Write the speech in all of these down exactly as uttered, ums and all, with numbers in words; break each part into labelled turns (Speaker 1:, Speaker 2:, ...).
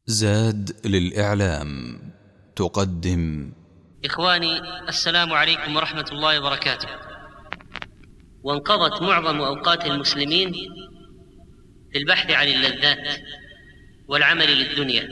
Speaker 1: زاد للإعلام تقدم.
Speaker 2: إخواني، السلام عليكم ورحمة الله وبركاته. وانقضت معظم أوقات المسلمين في البحث عن اللذات والعمل للدنيا،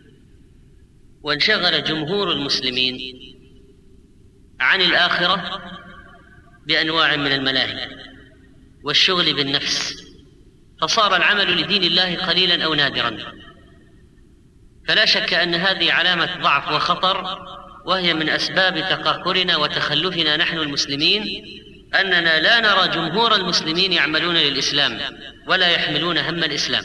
Speaker 2: وانشغل جمهور المسلمين عن الآخرة بأنواع من الملاهي والشغل بالنفس، فصار العمل لدين الله قليلا أو نادرا. فلا شك أن هذه علامة ضعف وخطر، وهي من أسباب تقهقرنا وتخلفنا نحن المسلمين، أننا لا نرى جمهور المسلمين يعملون للإسلام ولا يحملون هم الإسلام.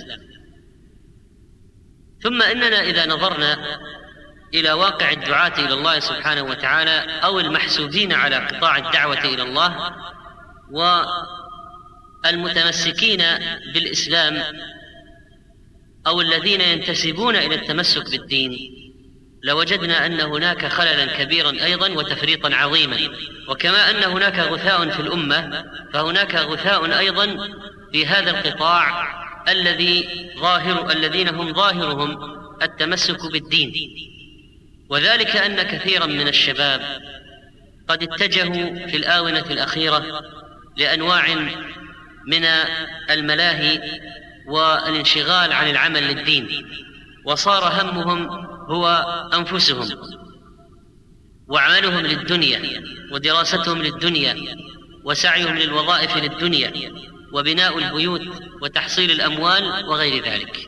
Speaker 2: ثم إننا إذا نظرنا إلى واقع الدعاة إلى الله سبحانه وتعالى أو المحسوبين على قطاع الدعوة إلى الله والمتمسكين بالإسلام أو الذين ينتسبون إلى التمسك بالدين، لوجدنا أن هناك خللا كبيرا أيضا وتفريطا عظيما. وكما أن هناك غثاء في الأمة، فهناك غثاء أيضا في هذا القطاع الذي ظاهر الذين هم ظاهرهم التمسك بالدين. وذلك أن كثيرا من الشباب قد اتجهوا في الآونة الأخيرة لأنواع من الملاهي والانشغال عن العمل للدين، وصار همهم هو أنفسهم وعملهم للدنيا ودراستهم للدنيا وسعيهم للوظائف للدنيا وبناء البيوت وتحصيل الأموال وغير ذلك.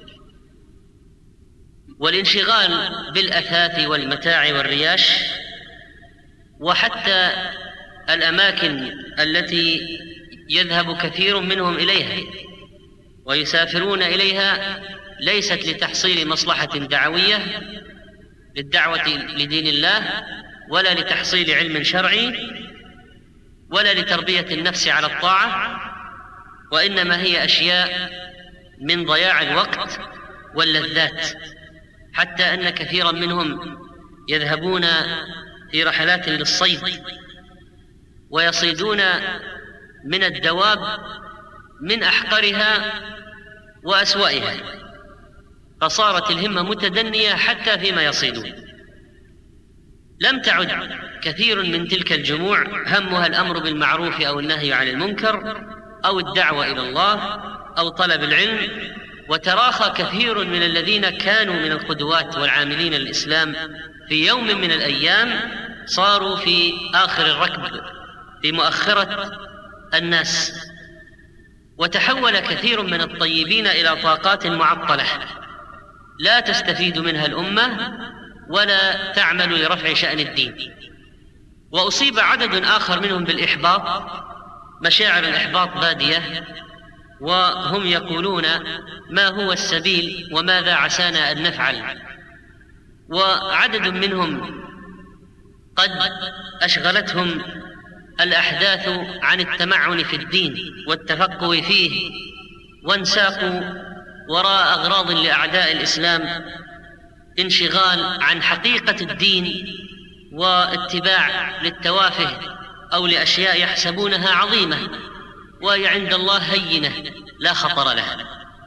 Speaker 2: والانشغال بالأثاث والمتاع والرياش، وحتى الأماكن التي يذهب كثير منهم إليها ويسافرون إليها ليست لتحصيل مصلحة دعوية للدعوة لدين الله، ولا لتحصيل علم شرعي، ولا لتربية النفس على الطاعة، وإنما هي أشياء من ضياع الوقت واللذات. حتى أن كثيرا منهم يذهبون في رحلات للصيد ويصيدون من الدواب من أحقرها وأسوأها، فصارت الهمة متدنية حتى فيما يصيدون. لم تعد كثير من تلك الجموع همها الأمر بالمعروف أو النهي عن المنكر أو الدعوة إلى الله أو طلب العلم. وتراخى كثير من الذين كانوا من القدوات والعاملين للإسلام في يوم من الأيام صاروا في آخر الركب في مؤخرة الناس، وتحول كثير من الطيبين إلى طاقات معطلة لا تستفيد منها الأمة ولا تعمل لرفع شأن الدين. وأصيب عدد آخر منهم بالإحباط، مشاعر الإحباط بادية، وهم يقولون ما هو السبيل وماذا عسانا أن نفعل. وعدد منهم قد أشغلتهم الأحداث عن التمعن في الدين والتفقه فيه، وانساقوا وراء أغراض لأعداء الإسلام، انشغال عن حقيقة الدين واتباع للتوافه أو لأشياء يحسبونها عظيمة وهي عند الله هينة لا خطر لها.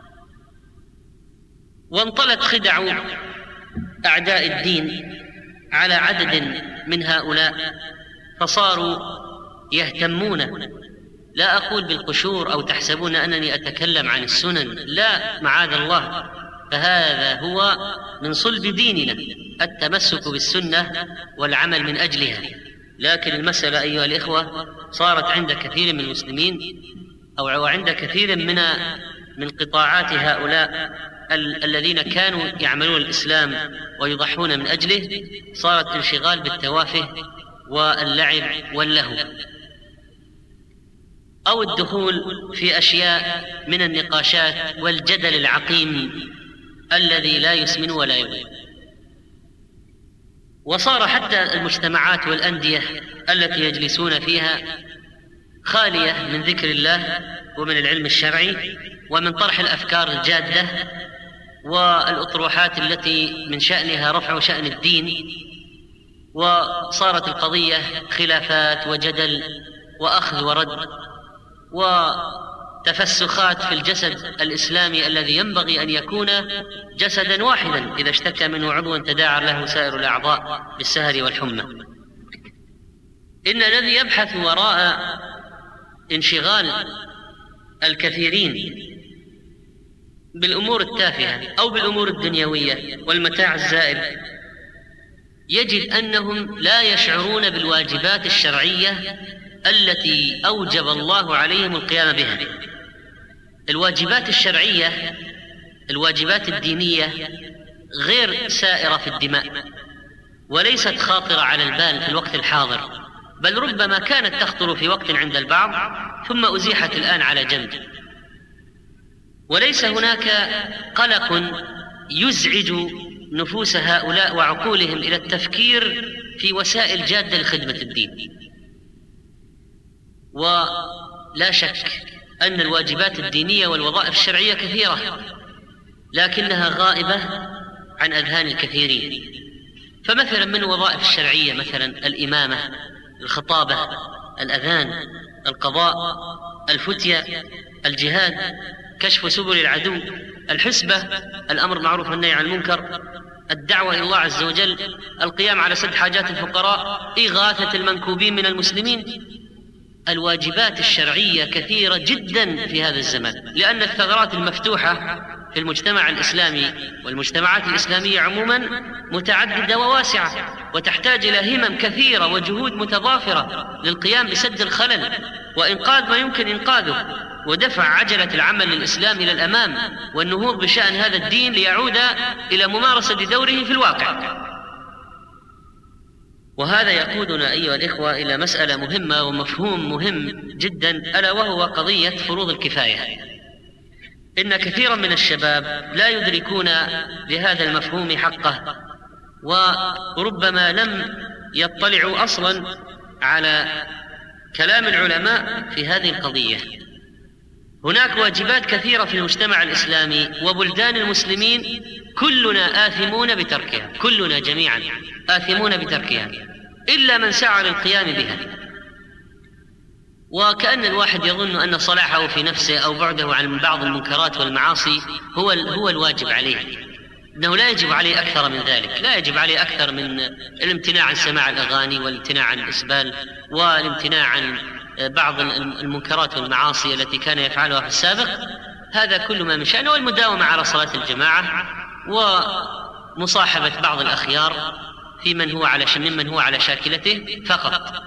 Speaker 2: وانطلت خدع أعداء الدين على عدد من هؤلاء، فصاروا يهتمون، لا أقول بالقشور أو تحسبون أنني أتكلم عن السنن، لا معاذ الله، فهذا هو من صلب ديننا التمسك بالسنة والعمل من أجلها. لكن المسألة أيها الإخوة صارت عند كثير من المسلمين أو عند كثير من من قطاعات هؤلاء ال- الذين كانوا يعملون الإسلام ويضحون من أجله، صارت انشغال بالتوافه واللعب واللهو، أو الدخول في أشياء من النقاشات والجدل العقيم الذي لا يسمن ولا يغني. وصار حتى المجتمعات والأندية التي يجلسون فيها خالية من ذكر الله ومن العلم الشرعي ومن طرح الأفكار الجادة والأطروحات التي من شأنها رفع شأن الدين. وصارت القضية خلافات وجدل وأخذ ورد، تفسخات في الجسد الإسلامي الذي ينبغي أن يكون جسدا واحدا، إذا اشتكى منه عضو تداعى له سائر الأعضاء بالسهر والحمى. إن الذي يبحث وراء انشغال الكثيرين بالأمور التافهة أو بالأمور الدنيوية والمتاع الزائل يجد أنهم لا يشعرون بالواجبات الشرعية التي أوجب الله عليهم القيام بها. الواجبات الشرعية، الواجبات الدينية غير سائرة في الدماء وليست خاطرة على البال في الوقت الحاضر، بل ربما كانت تخطر في وقت عند البعض ثم أزيحت الآن على جنب. وليس هناك قلق يزعج نفوس هؤلاء وعقولهم إلى التفكير في وسائل جادة لخدمة الدين. ولا شك أن الواجبات الدينية والوظائف الشرعية كثيرة، لكنها غائبة عن أذهان الكثيرين. فمثلا من الوظائف الشرعية مثلا الإمامة، الخطابة، الأذان، القضاء، الفتية، الجهاد، كشف سبل العدو، الحسبة، الأمر معروف والنهي عن المنكر، الدعوة إلى الله عز وجل، القيام على سد حاجات الفقراء، إغاثة المنكوبين من المسلمين. الواجبات الشرعية كثيرة جدا في هذا الزمان، لأن الثغرات المفتوحة في المجتمع الإسلامي والمجتمعات الإسلامية عموما متعددة وواسعة، وتحتاج إلى همم كثيرة وجهود متضافرة للقيام بسد الخلل وإنقاذ ما يمكن إنقاذه، ودفع عجلة العمل للإسلام إلى الأمام، والنهوض بشأن هذا الدين ليعود إلى ممارسة دوره في الواقع. وهذا يقودنا أيها الإخوة إلى مسألة مهمة ومفهوم مهم جدا، ألا وهو قضية فروض الكفاية. إن كثيرا من الشباب لا يدركون بهذا المفهوم حقه، وربما لم يطلعوا أصلا على كلام العلماء في هذه القضية. هناك واجبات كثيرة في المجتمع الإسلامي وبلدان المسلمين كلنا آثمون بتركها، كلنا جميعا آثمون بتركها إلا من سعى للقيام بها. وكأن الواحد يظن أن صلاحه في نفسه أو بعده عن بعض المنكرات والمعاصي هو هو الواجب عليه، إنه لا يجب عليه أكثر من ذلك، لا يجب عليه أكثر من الامتناع عن سماع الأغاني والامتناع عن الإسبال والامتناع عن بعض المنكرات والمعاصي التي كان يفعلها في السابق. هذا كل ما من شأنه، والمداومة على صلاة الجماعة ومصاحبة بعض الأخيار في من هو على ممن هو على شاكلته فقط.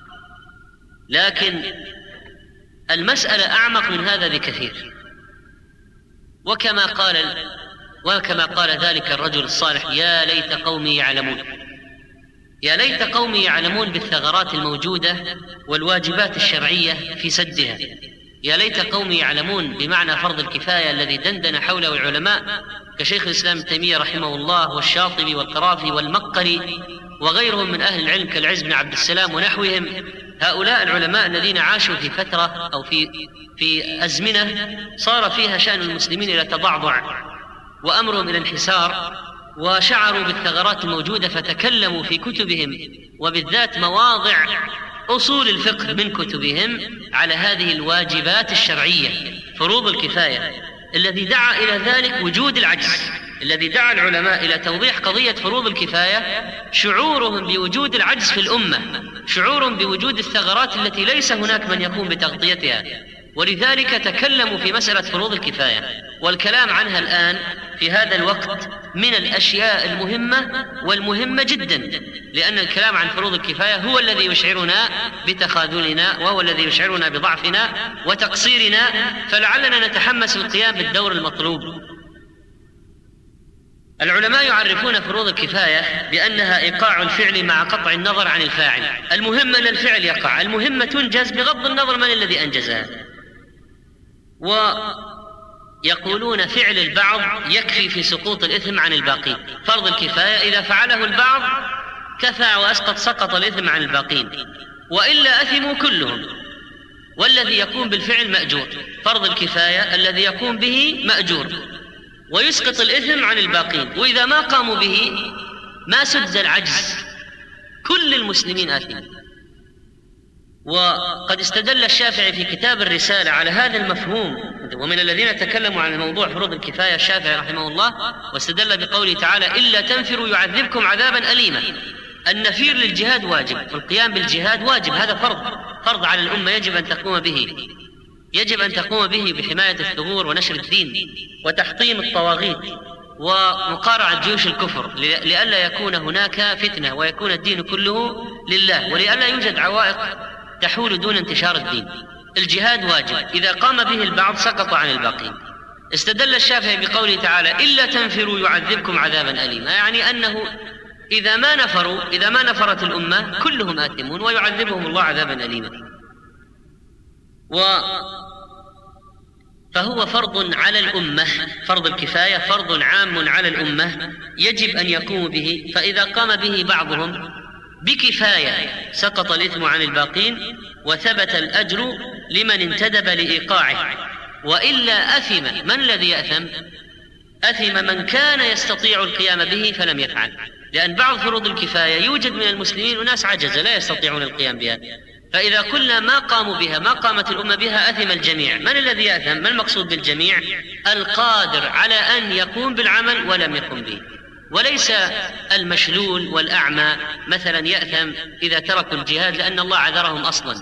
Speaker 2: لكن المسألة أعمق من هذا بكثير، وكما قال وكما قال ذلك الرجل الصالح: يا ليت قومي يعلمون، يا ليت قومي يعلمون بالثغرات الموجودة والواجبات الشرعية في سدها. يا ليت قومي يعلمون بمعنى فرض الكفاية الذي دندن حوله العلماء كشيخ الإسلام ابن تيمية رحمه الله والشاطبي والقرافي والمقري وغيرهم من أهل العلم كالعز بن عبد السلام ونحوهم. هؤلاء العلماء الذين عاشوا في فترة أو في في أزمنة صار فيها شأن المسلمين إلى تضعضع وأمرهم إلى انحسار، وشعروا بالثغرات الموجودة فتكلموا في كتبهم وبالذات مواضع أصول الفقه من كتبهم على هذه الواجبات الشرعية فروض الكفاية. الذي دعا إلى ذلك وجود العجز، الذي دعا العلماء إلى توضيح قضية فروض الكفاية شعورهم بوجود العجز في الأمة، شعورهم بوجود الثغرات التي ليس هناك من يقوم بتغطيتها، ولذلك تكلموا في مسألة فروض الكفاية. والكلام عنها الآن في هذا الوقت من الأشياء المهمة والمهمة جدا، لأن الكلام عن فروض الكفاية هو الذي يشعرنا بتخاذلنا، وهو الذي يشعرنا بضعفنا وتقصيرنا، فلعلنا نتحمس للقيام بالدور المطلوب. العلماء يعرفون فروض الكفاية بأنها إيقاع الفعل مع قطع النظر عن الفاعل. المهم أن الفعل يقع، المهمة تنجز بغض النظر من الذي أنجزها. ويقولون فعل البعض يكفي في سقوط الإثم عن الباقين. فرض الكفاية إذا فعله البعض كفى وأسقط، سقط الإثم عن الباقين، وإلا أثموا كلهم. والذي يقوم بالفعل مأجور، فرض الكفاية الذي يقوم به مأجور ويسقط الإثم عن الباقين، وإذا ما قاموا به ما سد العجز، كل المسلمين آثمين. وقد استدل الشافعي في كتاب الرسالة على هذا المفهوم، ومن الذين تكلموا عن موضوع فروض الكفاية الشافعي رحمه الله، واستدل بقوله تعالى إلا تنفروا يعذبكم عذابا أليما. النفير للجهاد واجب، والقيام بالجهاد واجب، هذا فرض فرض على الأمة يجب أن تقوم به، يجب أن تقوم به بحماية الثغور ونشر الدين وتحطيم الطواغيت ومقارعة جيوش الكفر، لئلا يكون هناك فتنة ويكون الدين كله لله، ولئلا يوجد عوائق تحول دون انتشار الدين. الجهاد واجب، إذا قام به البعض سقط عن الباقين. استدل الشافعي بقوله تعالى إلا تنفروا يعذبكم عذابا أليما، يعني أنه إذا ما نفروا إذا ما نفرت الأمة كلهم آثمون ويعذبهم الله عذابا أليما. و فهو فرض على الأمة، فرض الكفاية فرض عام على الأمة يجب أن يقوم به، فإذا قام به بعضهم بكفاية سقط الإثم عن الباقين وثبت الأجر لمن انتدب لإيقاعه، وإلا أثم من الذي يأثم؟ أثم من كان يستطيع القيام به فلم يفعل، لأن بعض فروض الكفاية يوجد من المسلمين وناس عجزة لا يستطيعون القيام بها، فإذا كلنا ما قاموا بها ما قامت الأمة بها أثم الجميع. من الذي يأثم؟ ما المقصود بالجميع؟ القادر على أن يقوم بالعمل ولم يقم به، وليس المشلول والأعمى مثلا يأثم إذا تركوا الجهاد لأن الله عذرهم أصلا.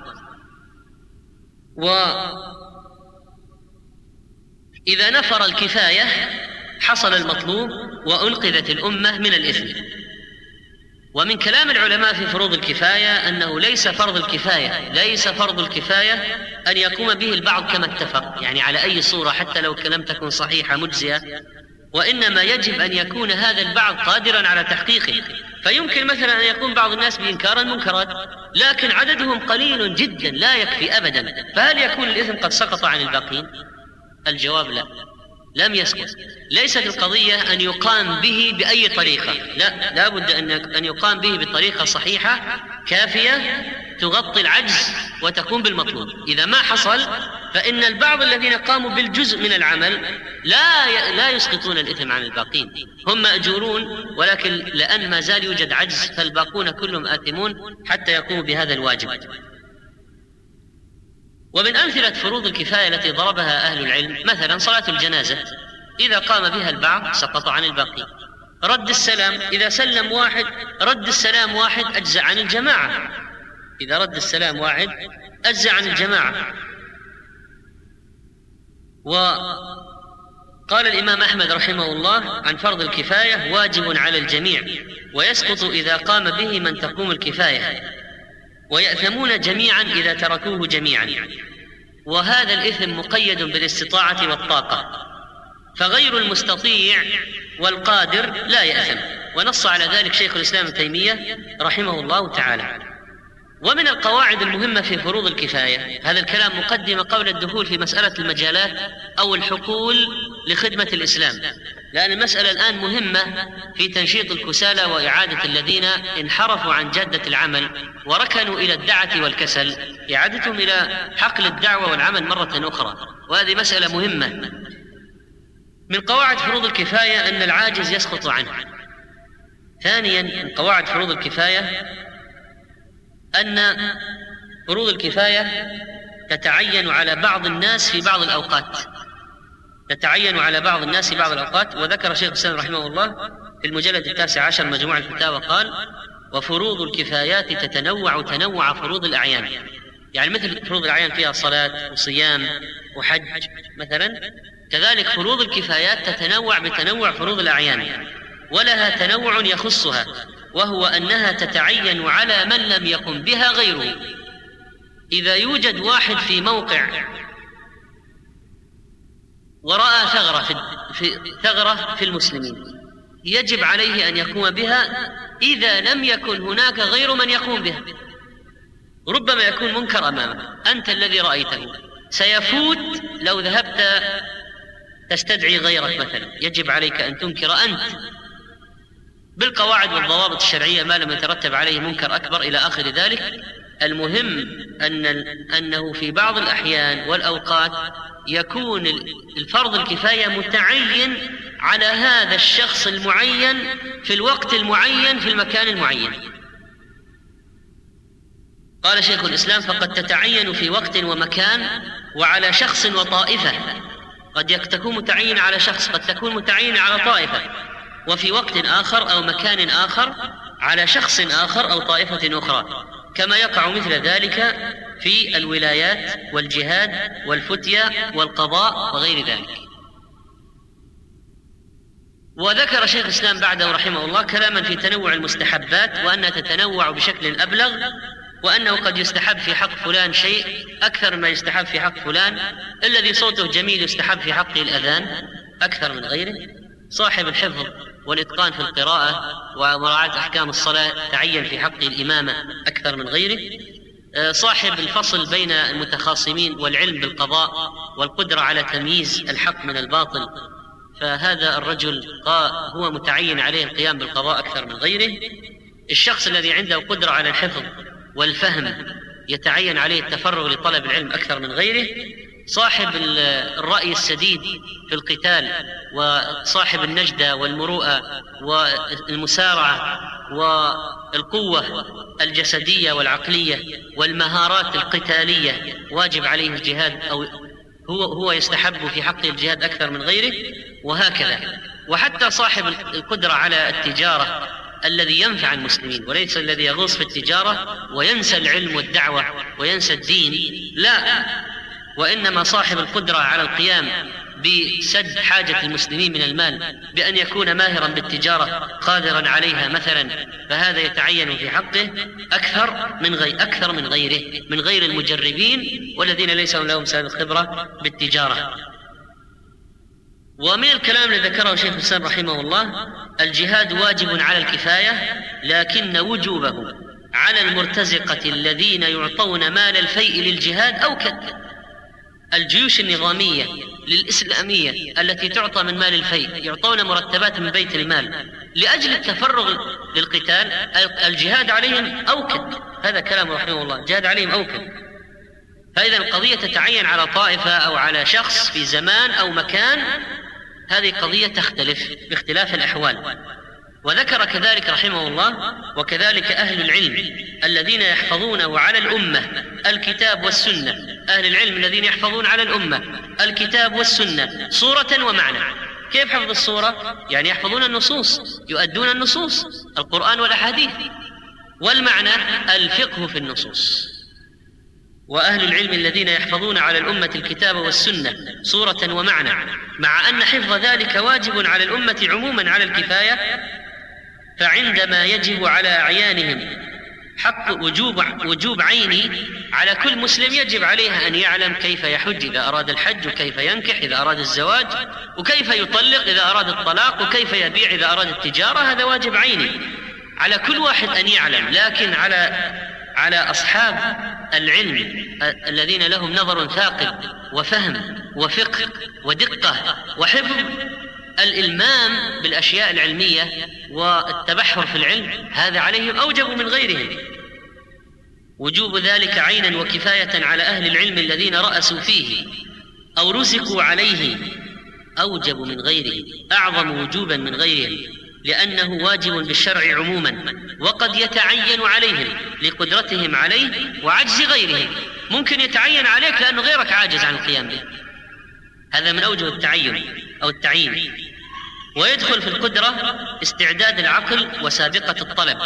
Speaker 2: وإذا نفر الكفاية حصل المطلوب وأنقذت الأمة من الإثم. ومن كلام العلماء في فروض الكفاية أنه ليس فرض الكفاية ليس فرض الكفاية أن يقوم به البعض كما اتفق، يعني على أي صورة حتى لو لم تكن صحيحة مجزية، وإنما يجب أن يكون هذا البعض قادرا على تحقيقه. فيمكن مثلا أن يقوم بعض الناس بإنكار المنكرات لكن عددهم قليل جدا لا يكفي أبدا، فهل يكون الإثم قد سقط عن الباقين؟ الجواب لا، لم يسقط. ليست القضية أن يقام به بأي طريقة، لا، لا بد أن يقام به بطريقة صحيحة كافية تغطي العجز وتقوم بالمطلوب. إذا ما حصل فإن البعض الذين قاموا بالجزء من العمل لا لا يسقطون الإثم عن الباقين، هم مأجورون، ولكن لأن ما زال يوجد عجز فالباقون كلهم آثمون حتى يقوموا بهذا الواجب. ومن أمثلة فروض الكفاية التي ضربها أهل العلم مثلا صلاة الجنازة، إذا قام بها البعض سقط عن الباقي. رد السلام، إذا سلم واحد رد السلام واحد أجزأ عن الجماعة، إذا رد السلام واحد أجزأ عن الجماعة. وقال الإمام أحمد رحمه الله عن فرض الكفاية واجب على الجميع ويسقط إذا قام به من تقوم الكفاية، ويأثمون جميعا إذا تركوه جميعا، وهذا الإثم مقيد بالاستطاعة والطاقة، فغير المستطيع والقادر لا يأثم، ونص على ذلك شيخ الإسلام ابن تيمية رحمه الله تعالى. ومن القواعد المهمة في فروض الكفاية، هذا الكلام مقدمة قبل الدخول في مسألة المجالات أو الحقول لخدمة الإسلام، لأن المسألة الآن مهمة في تنشيط الكسالى وإعادة الذين انحرفوا عن جادة العمل وركنوا إلى الدعة والكسل، إعادتهم إلى حقل الدعوة والعمل مرة أخرى، وهذه مسألة مهمة. من قواعد فروض الكفاية أن العاجز يسقط عنه. ثانيا من قواعد فروض الكفاية أن فروض الكفاية تتعين على بعض الناس في بعض الأوقات، تتعين على بعض الناس في بعض الأوقات. وذكر شيخ الإسلام رحمه الله في المجلد التاسع عشر مجموع الفتاوى قال: وفروض الكفايات تتنوع تنوع فروض الأعيان، يعني مثل فروض الأعيان فيها صلاة وصيام وحج مثلا، كذلك فروض الكفايات تتنوع بتنوع فروض الأعيان، ولها تنوع يخصها، وهو أنها تتعين على من لم يقم بها غيره. إذا يوجد واحد في موقع ورأى ثغرة في, في ثغرة في المسلمين يجب عليه أن يقوم بها إذا لم يكن هناك غير من يقوم بها. ربما يكون منكر أمامك، أنت الذي رأيته سيفوت لو ذهبت تستدعي غيرك مثلا، يجب عليك أن تنكر أنت بالقواعد والضوابط الشرعية ما لم يترتب عليه منكر أكبر إلى آخر ذلك. المهم أن أنه في بعض الأحيان والأوقات يكون الفرض الكفاية متعين على هذا الشخص المعين في الوقت المعين في المكان المعين. قال شيخ الإسلام: فقد تتعين في وقت ومكان وعلى شخص وطائفة. قد تكون متعين على شخص، قد تكون متعين على طائفة، وفي وقت آخر أو مكان آخر على شخص آخر أو طائفة أخرى، كما يقع مثل ذلك في الولايات والجهاد والفتية والقضاء وغير ذلك. وذكر شيخ الإسلام بعده رحمه الله كلاما في تنوع المستحبات، وأنها تتنوع بشكل أبلغ، وأنه قد يستحب في حق فلان شيء أكثر مما يستحب في حق فلان. الذي صوته جميل يستحب في حقه الأذان أكثر من غيره. صاحب الحفظ والإتقان في القراءة ومراعاة أحكام الصلاة تعين في حقه الإمامة أكثر من غيره. صاحب الفصل بين المتخاصمين والعلم بالقضاء والقدرة على تمييز الحق من الباطل، فهذا الرجل هو متعين عليه القيام بالقضاء أكثر من غيره. الشخص الذي عنده قدرة على الحفظ والفهم يتعين عليه التفرغ لطلب العلم أكثر من غيره. صاحب الرأي السديد في القتال وصاحب النجدة والمروءة والمسارعة والقوة الجسدية والعقلية والمهارات القتالية واجب عليه الجهاد، أو هو هو يستحب في حقه الجهاد أكثر من غيره، وهكذا. وحتى صاحب القدرة على التجارة الذي ينفع المسلمين، وليس الذي يغوص في التجارة وينسى العلم والدعوة وينسى الدين، لا، وإنما صاحب القدرة على القيام بسد حاجة المسلمين من المال بأن يكون ماهرا بالتجارة قادرا عليها مثلا، فهذا يتعين في حقه أكثر من غير أكثر من غيره من غير المجربين والذين ليس لهم سابق خبرة بالتجارة. ومن الكلام الذي ذكره شيخ الإسلام رحمه الله: الجهاد واجب على الكفاية، لكن وجوبه على المرتزقة الذين يعطون مال الفيء للجهاد أوكد. الجيوش النظامية للإسلامية التي تعطى من مال الفيء يعطون مرتبات من بيت المال لأجل التفرغ للقتال، الجهاد عليهم أوكد. هذا كلام رحمه الله، الجهاد عليهم أوكد. فإذا القضية تتعين على طائفة أو على شخص في زمان أو مكان، هذه قضية تختلف باختلاف الأحوال. وذكر كذلك رحمه الله: وكذلك أهل العلم الذين يحفظونه على الأمة الكتاب والسنة. أهل العلم الذين يحفظون على الأمة الكتاب والسنة صورة ومعنى. كيف حفظ الصورة؟ يعني يحفظون النصوص، يؤدون النصوص، القرآن والأحاديث. والمعنى الفقه في النصوص. وأهل العلم الذين يحفظون على الأمة الكتاب والسنة صورة ومعنى، مع أن حفظ ذلك واجب على الأمة عموما على الكفاية، فعندما يجب على أعيانهم حق وجوب, وجوب عيني على كل مسلم، يجب عليه أن يعلم كيف يحج إذا أراد الحج، وكيف ينكح إذا أراد الزواج، وكيف يطلق إذا أراد الطلاق، وكيف يبيع إذا أراد التجارة. هذا واجب عيني على كل واحد أن يعلم. لكن على على أصحاب العلم الذين لهم نظر ثاقب وفهم وفقه ودقة وحفظ الإلمام بالأشياء العلمية والتبحر في العلم، هذا عليهم أوجب من غيرهم. وجوب ذلك عينا وكفاية على أهل العلم الذين رأسوا فيه أو رزقوا عليه أوجب من غيره، أعظم وجوبا من غيرهم، لأنه واجب بالشرع عموما، وقد يتعين عليهم لقدرتهم عليه وعجز غيرهم. ممكن يتعين عليك لأنه غيرك عاجز عن القيام به، هذا من أوجه التعين أو التعيين. ويدخل في القدرة استعداد العقل وسابقة الطلب.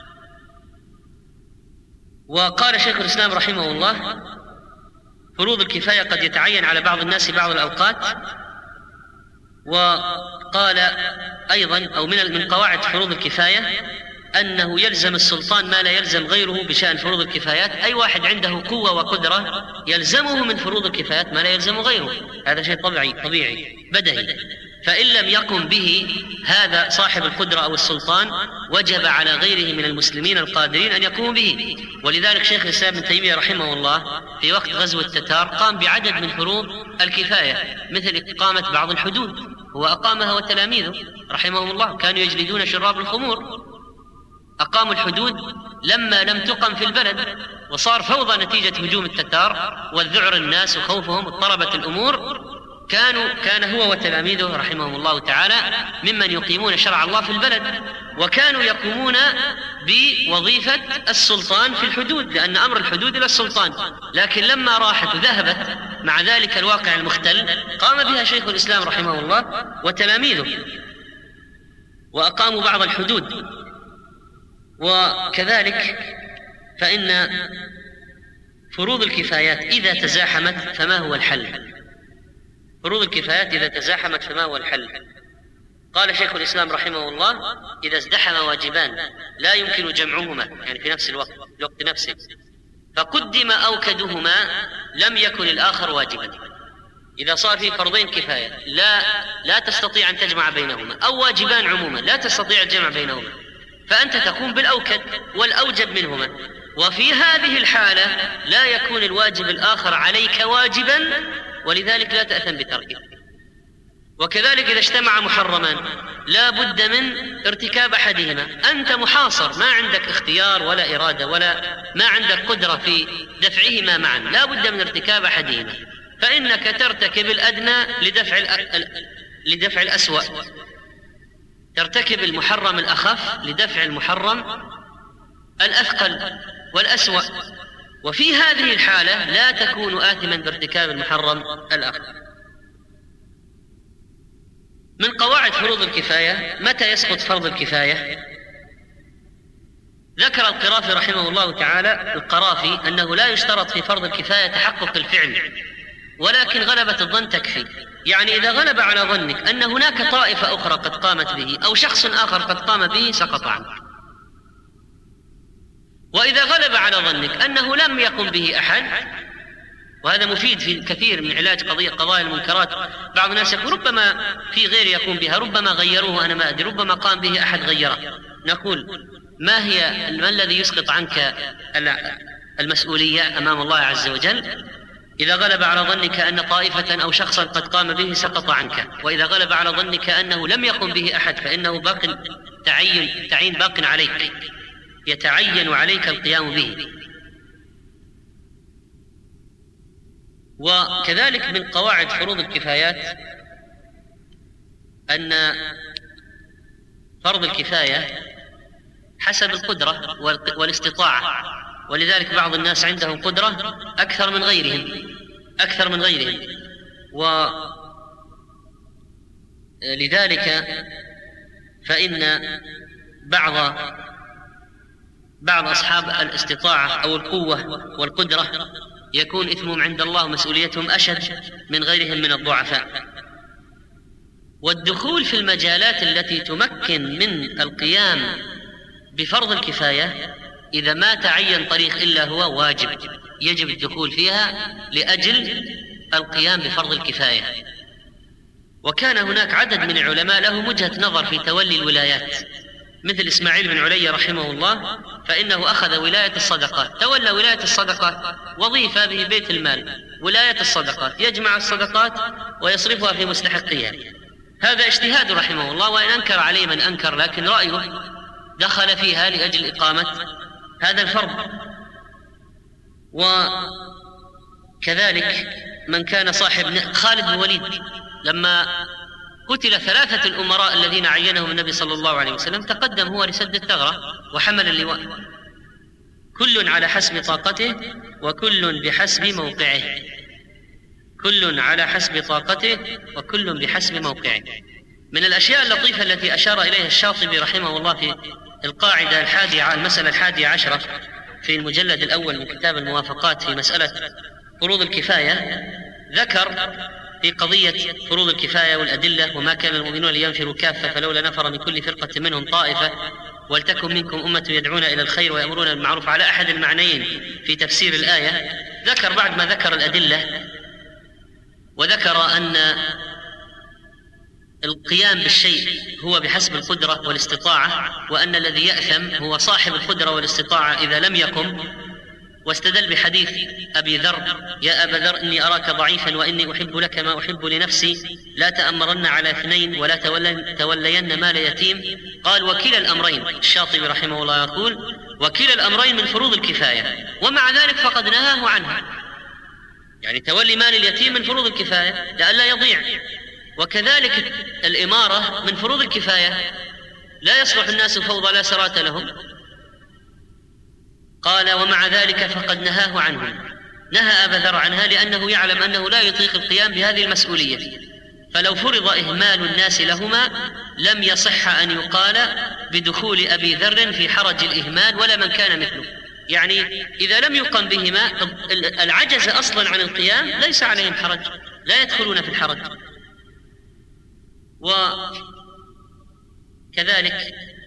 Speaker 2: وقال شيخ الإسلام رحمه الله: فروض الكفاية قد يتعين على بعض الناس بعض الأوقات. وقال أيضا أو من من قواعد فروض الكفاية أنه يلزم السلطان ما لا يلزم غيره بشأن فروض الكفايات. أي واحد عنده قوة وقدرة يلزمه من فروض الكفايات ما لا يلزم غيره، هذا شيء طبيعي طبيعي بدهي. فإن لم يقم به هذا صاحب القدرة أو السلطان، وجب على غيره من المسلمين القادرين أن يقوموا به. ولذلك شيخ الإسلام ابن تيمية رحمه الله في وقت غزو التتار قام بعدد من فروض الكفاية، مثل إقامة بعض الحدود، هو أقامها وتلاميذه رحمهم الله كانوا يجلدون شراب الخمور، أقاموا الحدود لما لم تقم في البلد، وصار فوضى نتيجة هجوم التتار والذعر الناس وخوفهم، اضطربت الأمور، كانوا كان هو وتلاميذه رحمهم الله تعالى ممن يقيمون شرع الله في البلد، وكانوا يقومون بوظيفة السلطان في الحدود، لأن أمر الحدود إلى السلطان. لكن لما راحت وذهبت مع ذلك الواقع المختل قام بها شيخ الإسلام رحمه الله وتلاميذه، وأقاموا بعض الحدود. وكذلك فإن فروض الكفايات إذا تزاحمت فما هو الحل؟ فروض الكفايات إذا تزاحمت فما هو الحل؟ قال شيخ الإسلام رحمه الله: إذا ازدحم واجبان لا يمكن جمعهما، يعني في نفس الوقت الوقت نفسه، فقدم أوكدهما لم يكن الآخر واجبا. إذا صار في فرضين كفاية لا لا تستطيع أن تجمع بينهما، أو واجبان عموما لا تستطيع الجمع بينهما، فأنت تقوم بالأوكد والأوجب منهما. وفي هذه الحالة لا يكون الواجب الآخر عليك واجبا، ولذلك لا تأثم بتركه. وكذلك إذا اجتمع محرمان لا بد من ارتكاب أحدهما، أنت محاصر، ما عندك اختيار ولا إرادة ولا ما عندك قدرة في دفعهما معا، لا بد من ارتكاب أحدهما، فإنك ترتكب الأدنى لدفع لدفع الأسوأ، ترتكب المحرم الأخف لدفع المحرم الأثقل والأسوأ. وفي هذه الحالة لا تكون آثما بارتكاب المحرم الآخر. من قواعد فروض الكفاية متى يسقط فرض الكفاية؟ ذكر القرافي رحمه الله تعالى القرافي أنه لا يشترط في فرض الكفاية تحقق الفعل، ولكن غلبة الظن تكفي. يعني إذا غلب على ظنك أن هناك طائفة أخرى قد قامت به أو شخص آخر قد قام به سقط عنك. وإذا غلب على ظنك أنه لم يقم به أحد، وهذا مفيد في كثير من علاج قضية قضايا المنكرات، بعض الناس يقول ربما في غير يقوم بها، ربما غيروه أنا ما أدري، ربما قام به أحد غيره. نقول ما هي ما الذي يسقط عنك المسؤولية أمام الله عز وجل؟ إذا غلب على ظنك أن طائفة أو شخصا قد قام به سقط عنك، وإذا غلب على ظنك أنه لم يقم به أحد فإنه باق تعين تعين باق عليك، يتعين عليك القيام به. وكذلك من قواعد فروض الكفايات أن فرض الكفاية حسب القدرة والاستطاعة، ولذلك بعض الناس عندهم قدرة أكثر من غيرهم أكثر من غيرهم ولذلك فإن بعض بعض أصحاب الاستطاعة أو القوة والقدرة يكون إثمهم عند الله ومسؤوليتهم أشد من غيرهم من الضعفاء. والدخول في المجالات التي تمكن من القيام بفرض الكفاية إذا ما تعين طريق إلا هو واجب، يجب الدخول فيها لأجل القيام بفرض الكفاية. وكان هناك عدد من العلماء لهم وجهة نظر في تولي الولايات، مثل إسماعيل بن علي رحمه الله، فإنه أخذ ولاية الصدقات، تولى ولاية الصدقات، وظيفة به بيت المال، ولاية الصدقات، يجمع الصدقات ويصرفها في مستحقيها. هذا اجتهاد رحمه الله، وإن أنكر عليه من أنكر، لكن رأيه دخل فيها لأجل إقامة هذا الفرض. وكذلك من كان صاحب خالد بن الوليد لما قتل ثلاثة الأمراء الذين عينهم النبي صلى الله عليه وسلم تقدم هو لسد الثغرة وحمل اللواء، كل على حسب طاقته وكل بحسب موقعه، كل على حسب طاقته وكل بحسب موقعه. من الأشياء اللطيفة التي أشار إليها الشاطبي رحمه الله في القاعدة الحادية المسألة الحادية عشرة في المجلد الأول من كتاب الموافقات في مسألة فروض الكفاية، ذكر في قضية فروض الكفاية والأدلة: وما كان المؤمنون لينفروا كافة فلولا نفر من كل فرقة منهم طائفة ولتكن منكم أمة يدعون إلى الخير ويأمرون بالمعروف، على أحد المعنيين في تفسير الآية. ذكر بعد ما ذكر الأدلة وذكر أن القيام بالشيء هو بحسب القدرة والاستطاعة، وأن الذي يأثم هو صاحب القدرة والاستطاعة إذا لم يقم، واستدل بحديث أبي ذر: يا أبا ذر إني أراك ضعيفا وإني أحب لك ما أحب لنفسي، لا تأمرن على اثنين ولا تولين مال يتيم. قال: وكلا الأمرين، الشاطبي رحمه الله يقول: وكلا الأمرين من فروض الكفاية، ومع ذلك فقد نهاه عنها. يعني تولي مال اليتيم من فروض الكفاية لئلا يضيع، وكذلك الإمارة من فروض الكفاية، لا يصلح الناس فوضى لا سرات لهم. قال ومع ذلك فقد نهاه عنهم، نهى أبا ذر عنها لأنه يعلم أنه لا يطيق القيام بهذه المسؤولية، فلو فرض إهمال الناس لهما لم يصح أن يقال بدخول أبي ذر في حرج الإهمال ولا من كان مثله. يعني إذا لم يقم بهما العجز أصلا عن القيام ليس عليهم حرج، لا يدخلون في الحرج. وكذلك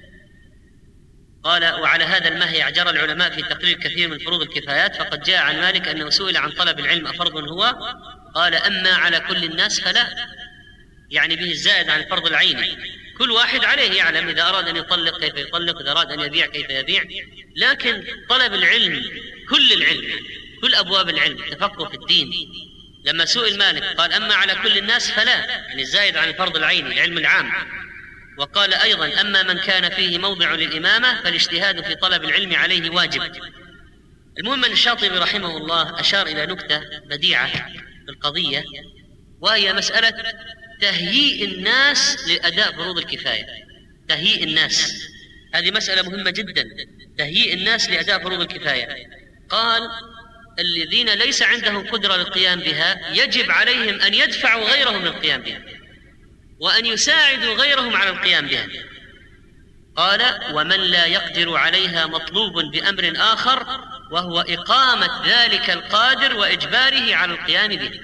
Speaker 2: قال وعلى هذا المهي جرى العلماء في تقرير كثير من فروض الكفايات، فقد جاء عن مالك أنه سئل عن طلب العلم أفرض هو؟ قال أما على كل الناس فلا، يعني به الزائد عن الفرض العيني، كل واحد عليه يعلم إذا أراد أن يطلق كيف يطلق، إذا أراد أن يبيع كيف يبيع. لكن طلب العلم كل العلم، كل أبواب العلم، تفقه في الدين، لما سئل مالك قال أما على كل الناس فلا، يعني الزائد عن الفرض العيني العلم العام. وقال أيضا أما من كان فيه موضع للإمامة فالاجتهاد في طلب العلم عليه واجب. المهم أن الشاطبي رحمه الله أشار إلى نكتة بديعة في القضية، وهي مسألة تهيئ الناس لأداء فروض الكفاية. تهيئ الناس هذه مسألة مهمة جدا، تهيئ الناس لأداء فروض الكفاية. قال الذين ليس عندهم قدرة للقيام بها يجب عليهم أن يدفعوا غيرهم للقيام بها وأن يساعدوا غيرهم على القيام بها. قال ومن لا يقدر عليها مطلوب بأمر آخر وهو إقامة ذلك القادر وإجباره على القيام به.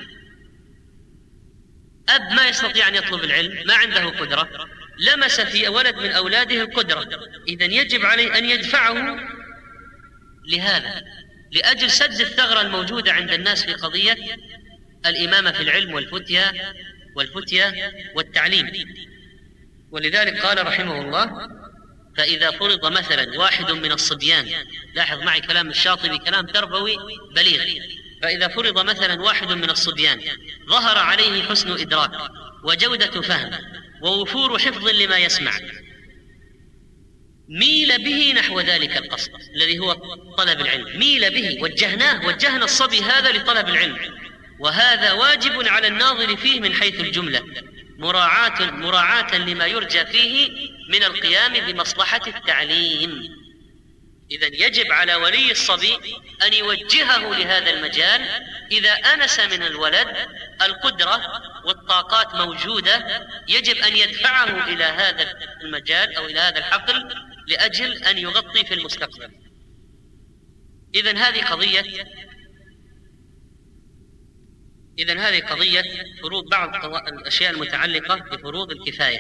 Speaker 2: أب ما يستطيع أن يطلب العلم، ما عنده قدرة، لمس في ولد من أولاده القدرة، إذن يجب عليه أن يدفعه لهذا لأجل سد الثغرة الموجودة عند الناس في قضية الإمامة في العلم والفتية والفتية والتعليم. ولذلك قال رحمه الله فإذا فرض مثلا واحد من الصبيان، لاحظ معي كلام الشاطبي كلام تربوي بليغ، فإذا فرض مثلا واحد من الصبيان ظهر عليه حسن إدراك وجودة فهم ووفور حفظ لما يسمع، ميل به نحو ذلك القصد الذي هو طلب العلم، ميل به، وجهناه، وجهنا الصبي هذا لطلب العلم، وهذا واجب على الناظر فيه من حيث الجملة مراعاة, مراعاة لما يرجى فيه من القيام بمصلحة التعليم. إذن يجب على ولي الصبي أن يوجهه لهذا المجال، إذا أنس من الولد القدرة والطاقات موجودة يجب أن يدفعه إلى هذا المجال أو إلى هذا الحقل لأجل أن يغطي في المستقبل. إذن هذه قضية إذن هذه قضية فروض بعض الأشياء المتعلقة بفروض الكفاية.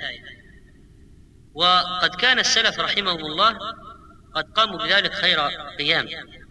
Speaker 2: وقد كان السلف رحمهم الله قد قاموا بذلك خير قيام،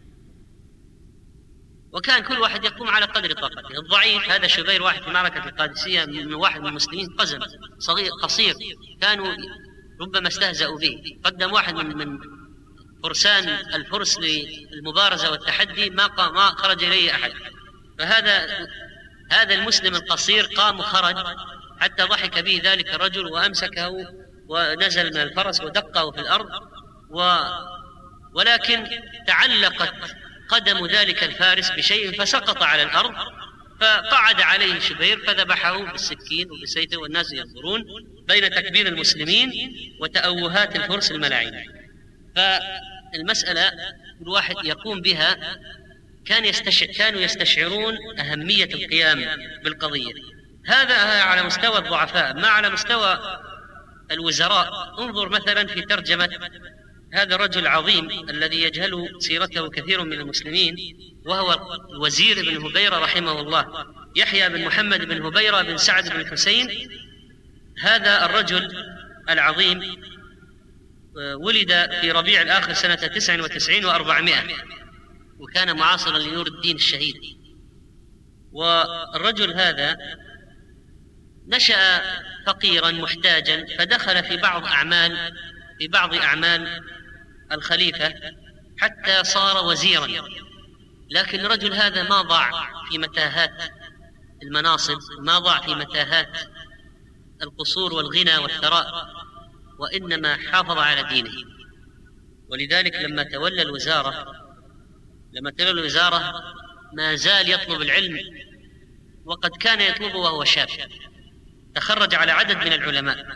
Speaker 2: وكان كل واحد يقوم على قدر طاقته. الضعيف هذا شبير واحد في معركة القادسية من واحد من المسلمين قزم صغير قصير، كانوا ربما استهزأوا به، قدم واحد من من فرسان الفرس للمبارزة والتحدي ما قام ما خرج إليه أحد، فهذا هذا المسلم القصير قام وخرج حتى ضحك به ذلك الرجل وأمسكه ونزل من الفرس ودقه في الأرض، و ولكن تعلقت قدم ذلك الفارس بشيء فسقط على الأرض، فقعد عليه شبير فذبحه بالسكين وبسيفه والناس ينظرون بين تكبير المسلمين وتأوهات الفرس الملاعين. فالمسألة الواحد يقوم بها كان يستشع... كانوا يستشعرون أهمية القيام بالقضية. هذا على مستوى الضعفاء، ما على مستوى الوزراء. انظر مثلا في ترجمة هذا الرجل العظيم الذي يجهل سيرته كثير من المسلمين، وهو الوزير بن هبيرة رحمه الله، يحيى بن محمد بن هبيرة بن سعد بن الحسين. هذا الرجل العظيم ولد في ربيع الآخر سنة تسع وتسعين وأربعمائة، وكان معاصرا لنور الدين الشهيد. والرجل هذا نشأ فقيرا محتاجا، فدخل في بعض أعمال في بعض أعمال الخليفة حتى صار وزيرا. لكن الرجل هذا ما ضاع في متاهات المناصب، ما ضاع في متاهات القصور والغنى والثراء، وإنما حافظ على دينه. ولذلك لما تولى الوزارة لما تولى الوزارة ما زال يطلب العلم وقد كان يطلب وهو شاب، تخرج على عدد من العلماء،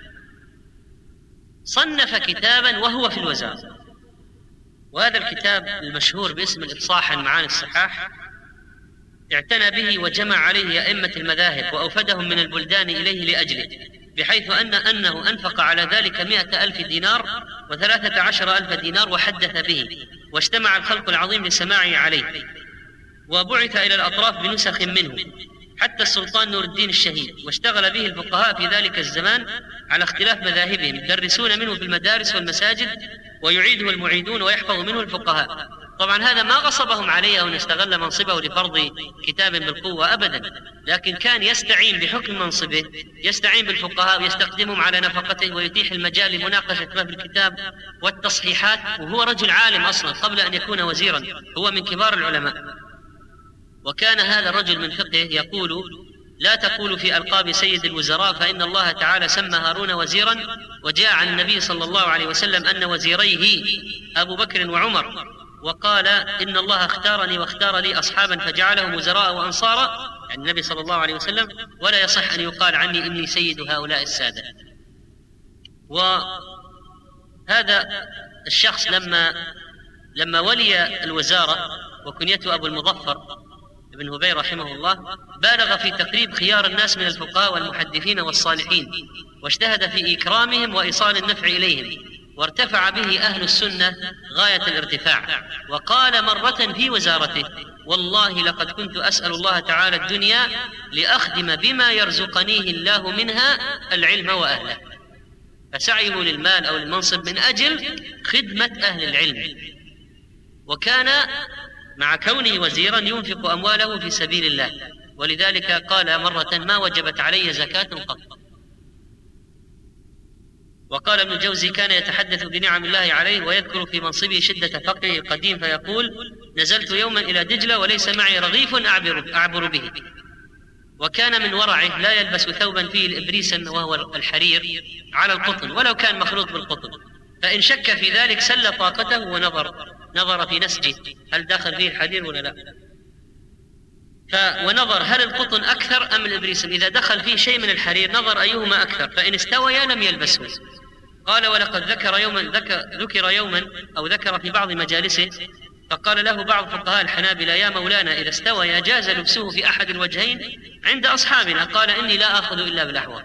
Speaker 2: صنف كتابا وهو في الوزارة، وهذا الكتاب المشهور باسم الإفصاح عن معاني الصحاح اعتنى به وجمع عليه أئمة المذاهب وأوفدهم من البلدان إليه لأجله، بحيث أن أنه أنفق على ذلك مئة ألف دينار وثلاثة عشر ألف دينار وحدث به، واجتمع الخلق العظيم لسماعه عليه، وبعث إلى الأطراف بنسخ منه حتى السلطان نور الدين الشهيد، واشتغل به الفقهاء في ذلك الزمان على اختلاف مذاهبهم، يدرسون منه في المدارس والمساجد ويعيده المعيدون ويحفظ منه الفقهاء. طبعا هذا ما غصبهم عليه أو استغل منصبه لفرض كتاب بالقوة أبدا، لكن كان يستعين بحكم منصبه، يستعين بالفقهاء ويستخدمهم على نفقته ويتيح المجال لمناقشة ما في الكتاب والتصحيحات، وهو رجل عالم أصلا قبل أن يكون وزيرا، هو من كبار العلماء. وكان هذا الرجل من فقهه يقول: لا تقولوا في ألقاب سيد الوزراء فإن الله تعالى سمى هارون وزيرا، وجاء عن النبي صلى الله عليه وسلم أن وزيريه أبو بكر وعمر، وقال: إن الله اختارني واختار لي أصحابا فجعلهم وزراء وأنصارا، يعني النبي صلى الله عليه وسلم، ولا يصح أن يقال عني إني سيد هؤلاء السادة. وهذا الشخص لما لما ولي الوزارة وكنيته أبو المظفر ابن هبير رحمه الله، بالغ في تقريب خيار الناس من الفقهاء والمحدثين والصالحين، واجتهد في إكرامهم وإيصال النفع إليهم، وارتفع به أهل السنة غاية الارتفاع. وقال مرة في وزارته: والله لقد كنت أسأل الله تعالى الدنيا لأخدم بما يرزقنيه الله منها العلم وأهله. فسعيه للمال أو المنصب من أجل خدمة أهل العلم، وكان مع كونه وزيرا ينفق أمواله في سبيل الله، ولذلك قال مرة: ما وجبت علي زكاة قط. وقال ابن الجوزي: كان يتحدث بنعم الله عليه ويذكر في منصبه شدة فقره القديم، فيقول: نزلت يوما إلى دجلة وليس معي رغيف أعبر, أعبر به. وكان من ورعه لا يلبس ثوبا فيه الإبريس وهو الحرير على القطن ولو كان مخلوط بالقطن، فإن شك في ذلك سل طاقته ونظر نظر في نسجه هل داخل فيه الحرير ولا لا، ف ونظر هل القطن أكثر أم الإبريسم، إذا دخل فيه شيء من الحرير نظر أيهما أكثر، فإن استويا لم يلبسه. قال: ولقد ذكر يوما ذكر, ذكر يوما أو ذكر في بعض مجالسه، فقال له بعض فقهاء الحنابلة: يا مولانا إذا استوى جاز لبسه في أحد الوجهين عند أصحابنا. قال: إني لا آخذ إلا بالأحوال.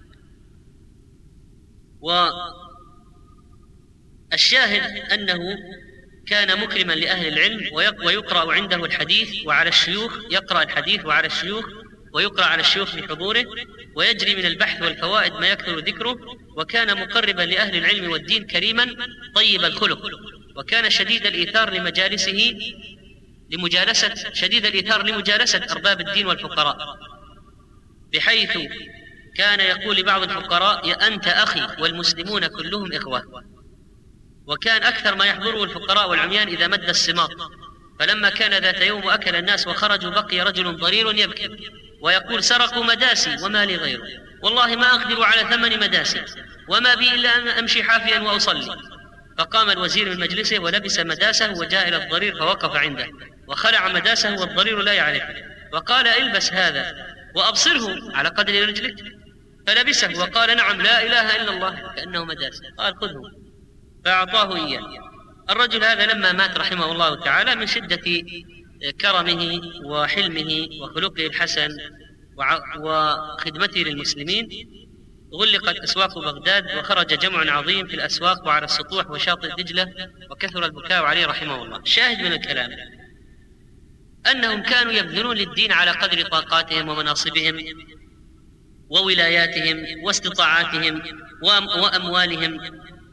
Speaker 2: والشاهد أنه كان مكرما لأهل العلم، ويقرأ عنده الحديث وعلى الشيوخ، يقرأ الحديث وعلى الشيوخ ويقرأ على الشيوخ بحضوره، ويجري من البحث والفوائد ما يكثر ذكره. وكان مقربا لأهل العلم والدين، كريما طيب الخلق، وكان شديد الإيثار لمجالسه لمجالسة شديد الإيثار لمجالسة أرباب الدين والفقراء، بحيث كان يقول لبعض الفقراء: يا أنت أخي والمسلمون كلهم إخوة. وكان أكثر ما يحضره الفقراء والعميان إذا مد السماط، فلما كان ذات يوم أكل الناس وخرجوا بقي رجل ضرير يبكي ويقول: سرقوا مداسي وما لي غيره، والله ما أقدر على ثمن مداسي، وما بي إلا أن أمشي حافيا وأصلي. فقام الوزير من مجلسه ولبس مداسه وجاء إلى الضرير فوقف عنده، وخلع مداسه والضرير لا يعرفه، وقال: البس هذا وأبصره على قدر رجلك. فلبسه وقال: نعم، لا إله إلا الله، كأنه مداسه. قال: خذه، فأعطاه إياه. الرجل هذا لما مات رحمه الله تعالى، من شدة كرمه وحلمه وخلقه الحسن وخدمته للمسلمين، غلقت أسواق بغداد، وخرج جمع عظيم في الأسواق وعلى السطوح وشاطئ دجلة، وكثر البكاء عليه رحمه الله. شاهد من الكلام أنهم كانوا يبذلون للدين على قدر طاقاتهم ومناصبهم وولاياتهم واستطاعاتهم وأموالهم.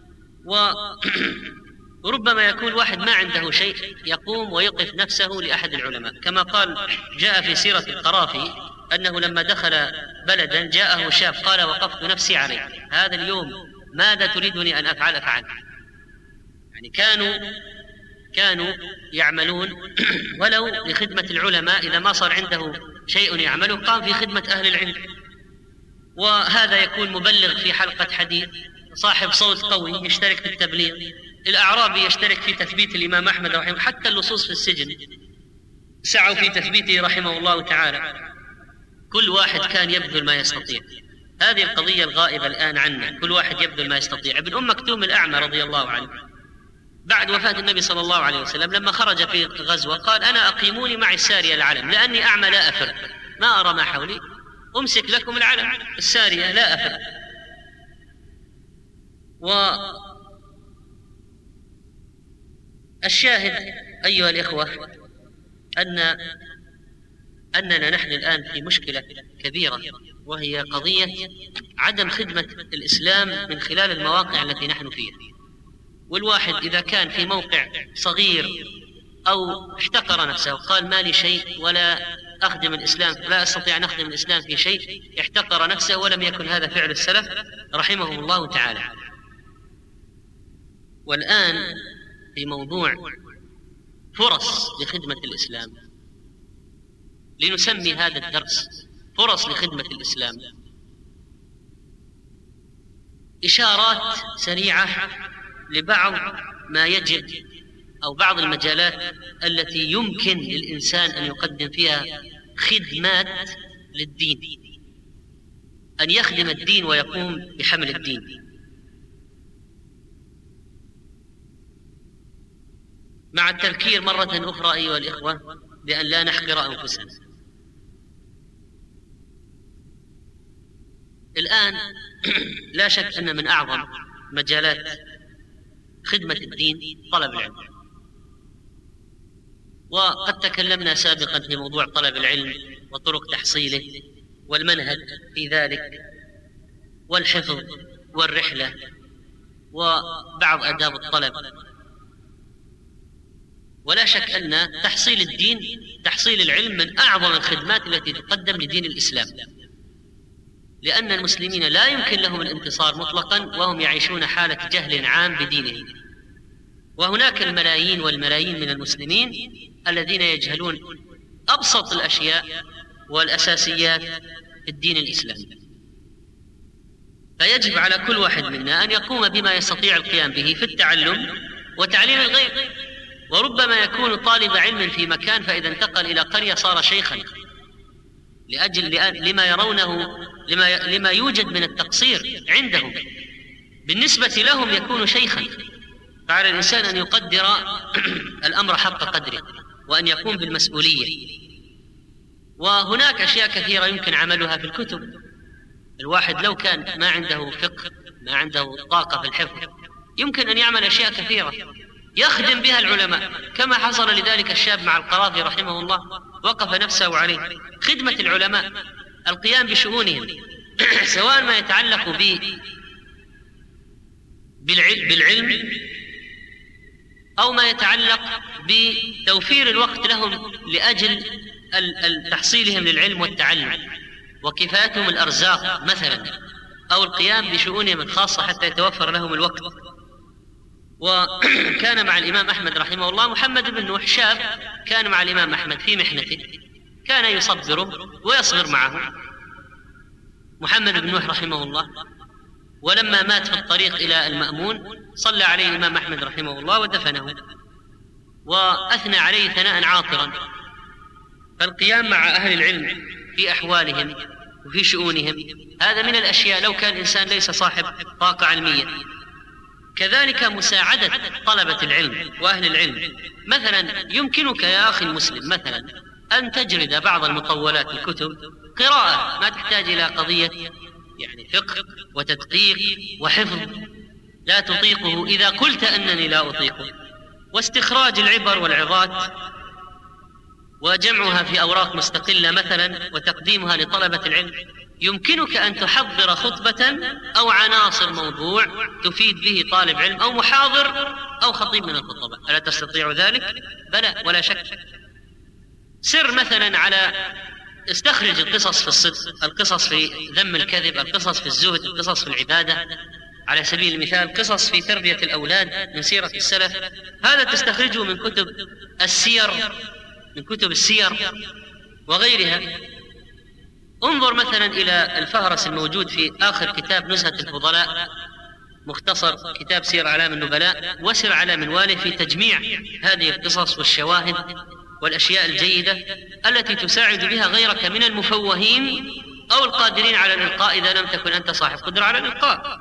Speaker 2: وربما يكون واحد ما عنده شيء يقوم ويوقف نفسه لأحد العلماء، كما قال جاء في سيرة القرافي أنه لما دخل بلدا جاءه شاب قال: وقفت نفسي عليه، هذا اليوم ماذا تريدني أن أفعل فعل. يعني كانوا كانوا يعملون ولو لخدمة العلماء، إذا ما صار عنده شيء يعمله قام في خدمة أهل العلم. وهذا يكون مبلغ في حلقة حديث، صاحب صوت قوي يشترك في التبليغ، الأعرابي يشترك في تثبيت الإمام أحمد رحمه الله، حتى اللصوص في السجن سعوا في تثبيته رحمه الله تعالى. كل واحد كان يبذل ما يستطيع. هذه القضية الغائبة الآن عنا، كل واحد يبذل ما يستطيع. ابن أم مكتوم الأعمى رضي الله عنه بعد وفاة النبي صلى الله عليه وسلم لما خرج في غزوة قال: أنا أقيموني مع السارية العلم، لأني أعمى لا أفر، ما أرى ما حولي، أمسك لكم العلم السارية لا أفر. والشاهد أيها الإخوة أن أننا نحن الآن في مشكلة كبيرة، وهي قضية عدم خدمة الإسلام من خلال المواقع التي نحن فيها. والواحد إذا كان في موقع صغير أو احتقر نفسه وقال: ما لي شيء ولا أخدم الإسلام، لا أستطيع أن أخدم الإسلام في شيء، احتقر نفسه، ولم يكن هذا فعل السلف رحمهم الله تعالى. والآن في موضوع فرص لخدمة الإسلام، لنسمي هذا الدرس فرص لخدمة الإسلام. إشارات سريعة لبعض ما يجب أو بعض المجالات التي يمكن للإنسان أن يقدم فيها خدمات للدين، أن يخدم الدين ويقوم بحمل الدين. مع التذكير مرة أخرى أيها الإخوة بأن لا نحقر أنفسنا. الآن لا شك أن من أعظم مجالات خدمة الدين طلب العلم، وقد تكلمنا سابقا في موضوع طلب العلم وطرق تحصيله والمنهج في ذلك والحفظ والرحلة وبعض آداب الطلب. ولا شك أن تحصيل الدين، تحصيل العلم من أعظم الخدمات التي تقدم لدين الإسلام، لأن المسلمين لا يمكن لهم الانتصار مطلقا وهم يعيشون حالة جهل عام بدينهم. وهناك الملايين والملايين من المسلمين الذين يجهلون أبسط الأشياء والأساسيات في الدين الإسلامي. فيجب على كل واحد منا أن يقوم بما يستطيع القيام به في التعلم وتعليم الغير. وربما يكون طالب علم في مكان فإذا انتقل إلى قرية صار شيخا لأجل لما يرونه لما, لما يوجد من التقصير عندهم، بالنسبة لهم يكون شيخا. فعلى الإنسان أن يقدر الأمر حق قدره وأن يقوم بالمسؤولية. وهناك أشياء كثيرة يمكن عملها في الكتب. الواحد لو كان ما عنده فقه، ما عنده طاقة في الحفظ، يمكن أن يعمل أشياء كثيرة يخدم بها العلماء، كما حصل لذلك الشاب مع القرافي رحمه الله، وقف نفسه عليه خدمة العلماء، القيام بشؤونهم سواء ما يتعلق بالعلم أو ما يتعلق بتوفير الوقت لهم لأجل تحصيلهم للعلم والتعلم وكفايتهم الأرزاق مثلا، أو القيام بشؤونهم الخاصة حتى يتوفر لهم الوقت. وكان مع الإمام أحمد رحمه الله محمد بن نوح، شاب كان مع الإمام أحمد في محنته، كان يصبره ويصبر معه محمد بن نوح رحمه الله. ولما مات في الطريق إلى المأمون صلى عليه الإمام أحمد رحمه الله ودفنه، وأثنى عليه ثناء عاطرا. فالقيام مع أهل العلم في أحوالهم وفي شؤونهم هذا من الأشياء لو كان الإنسان ليس صاحب طاقة علمية. كذلك مساعدة طلبة العلم وأهل العلم. مثلا يمكنك يا أخي المسلم مثلا أن تجرد بعض المطولات الكتب قراءة، ما تحتاج إلى قضية يعني فقه وتدقيق وحفظ، لا تطيقه إذا قلت أنني لا أطيقه. واستخراج العبر والعظات وجمعها في أوراق مستقلة مثلا وتقديمها لطلبة العلم. يمكنك أن تحضر خطبة أو عناصر موضوع تفيد به طالب علم أو محاضر أو خطيب من الخطباء، ألا تستطيع ذلك؟ بلى ولا شك. سر مثلا على استخرج القصص في الصدق، القصص في ذم الكذب، القصص في الزهد، القصص في العبادة، على سبيل المثال قصص في تربية الأولاد من سيرة السلف، هذا تستخرجه من كتب السير، من كتب السير وغيرها. انظر مثلا إلى الفهرس الموجود في آخر كتاب نزهة الفضلاء، مختصر كتاب سير أعلام النبلاء، وسر على منواله في تجميع هذه القصص والشواهد والأشياء الجيدة التي تساعد بها غيرك من المفوهين أو القادرين على الإلقاء إذا لم تكن أنت صاحب قدرة على الإلقاء.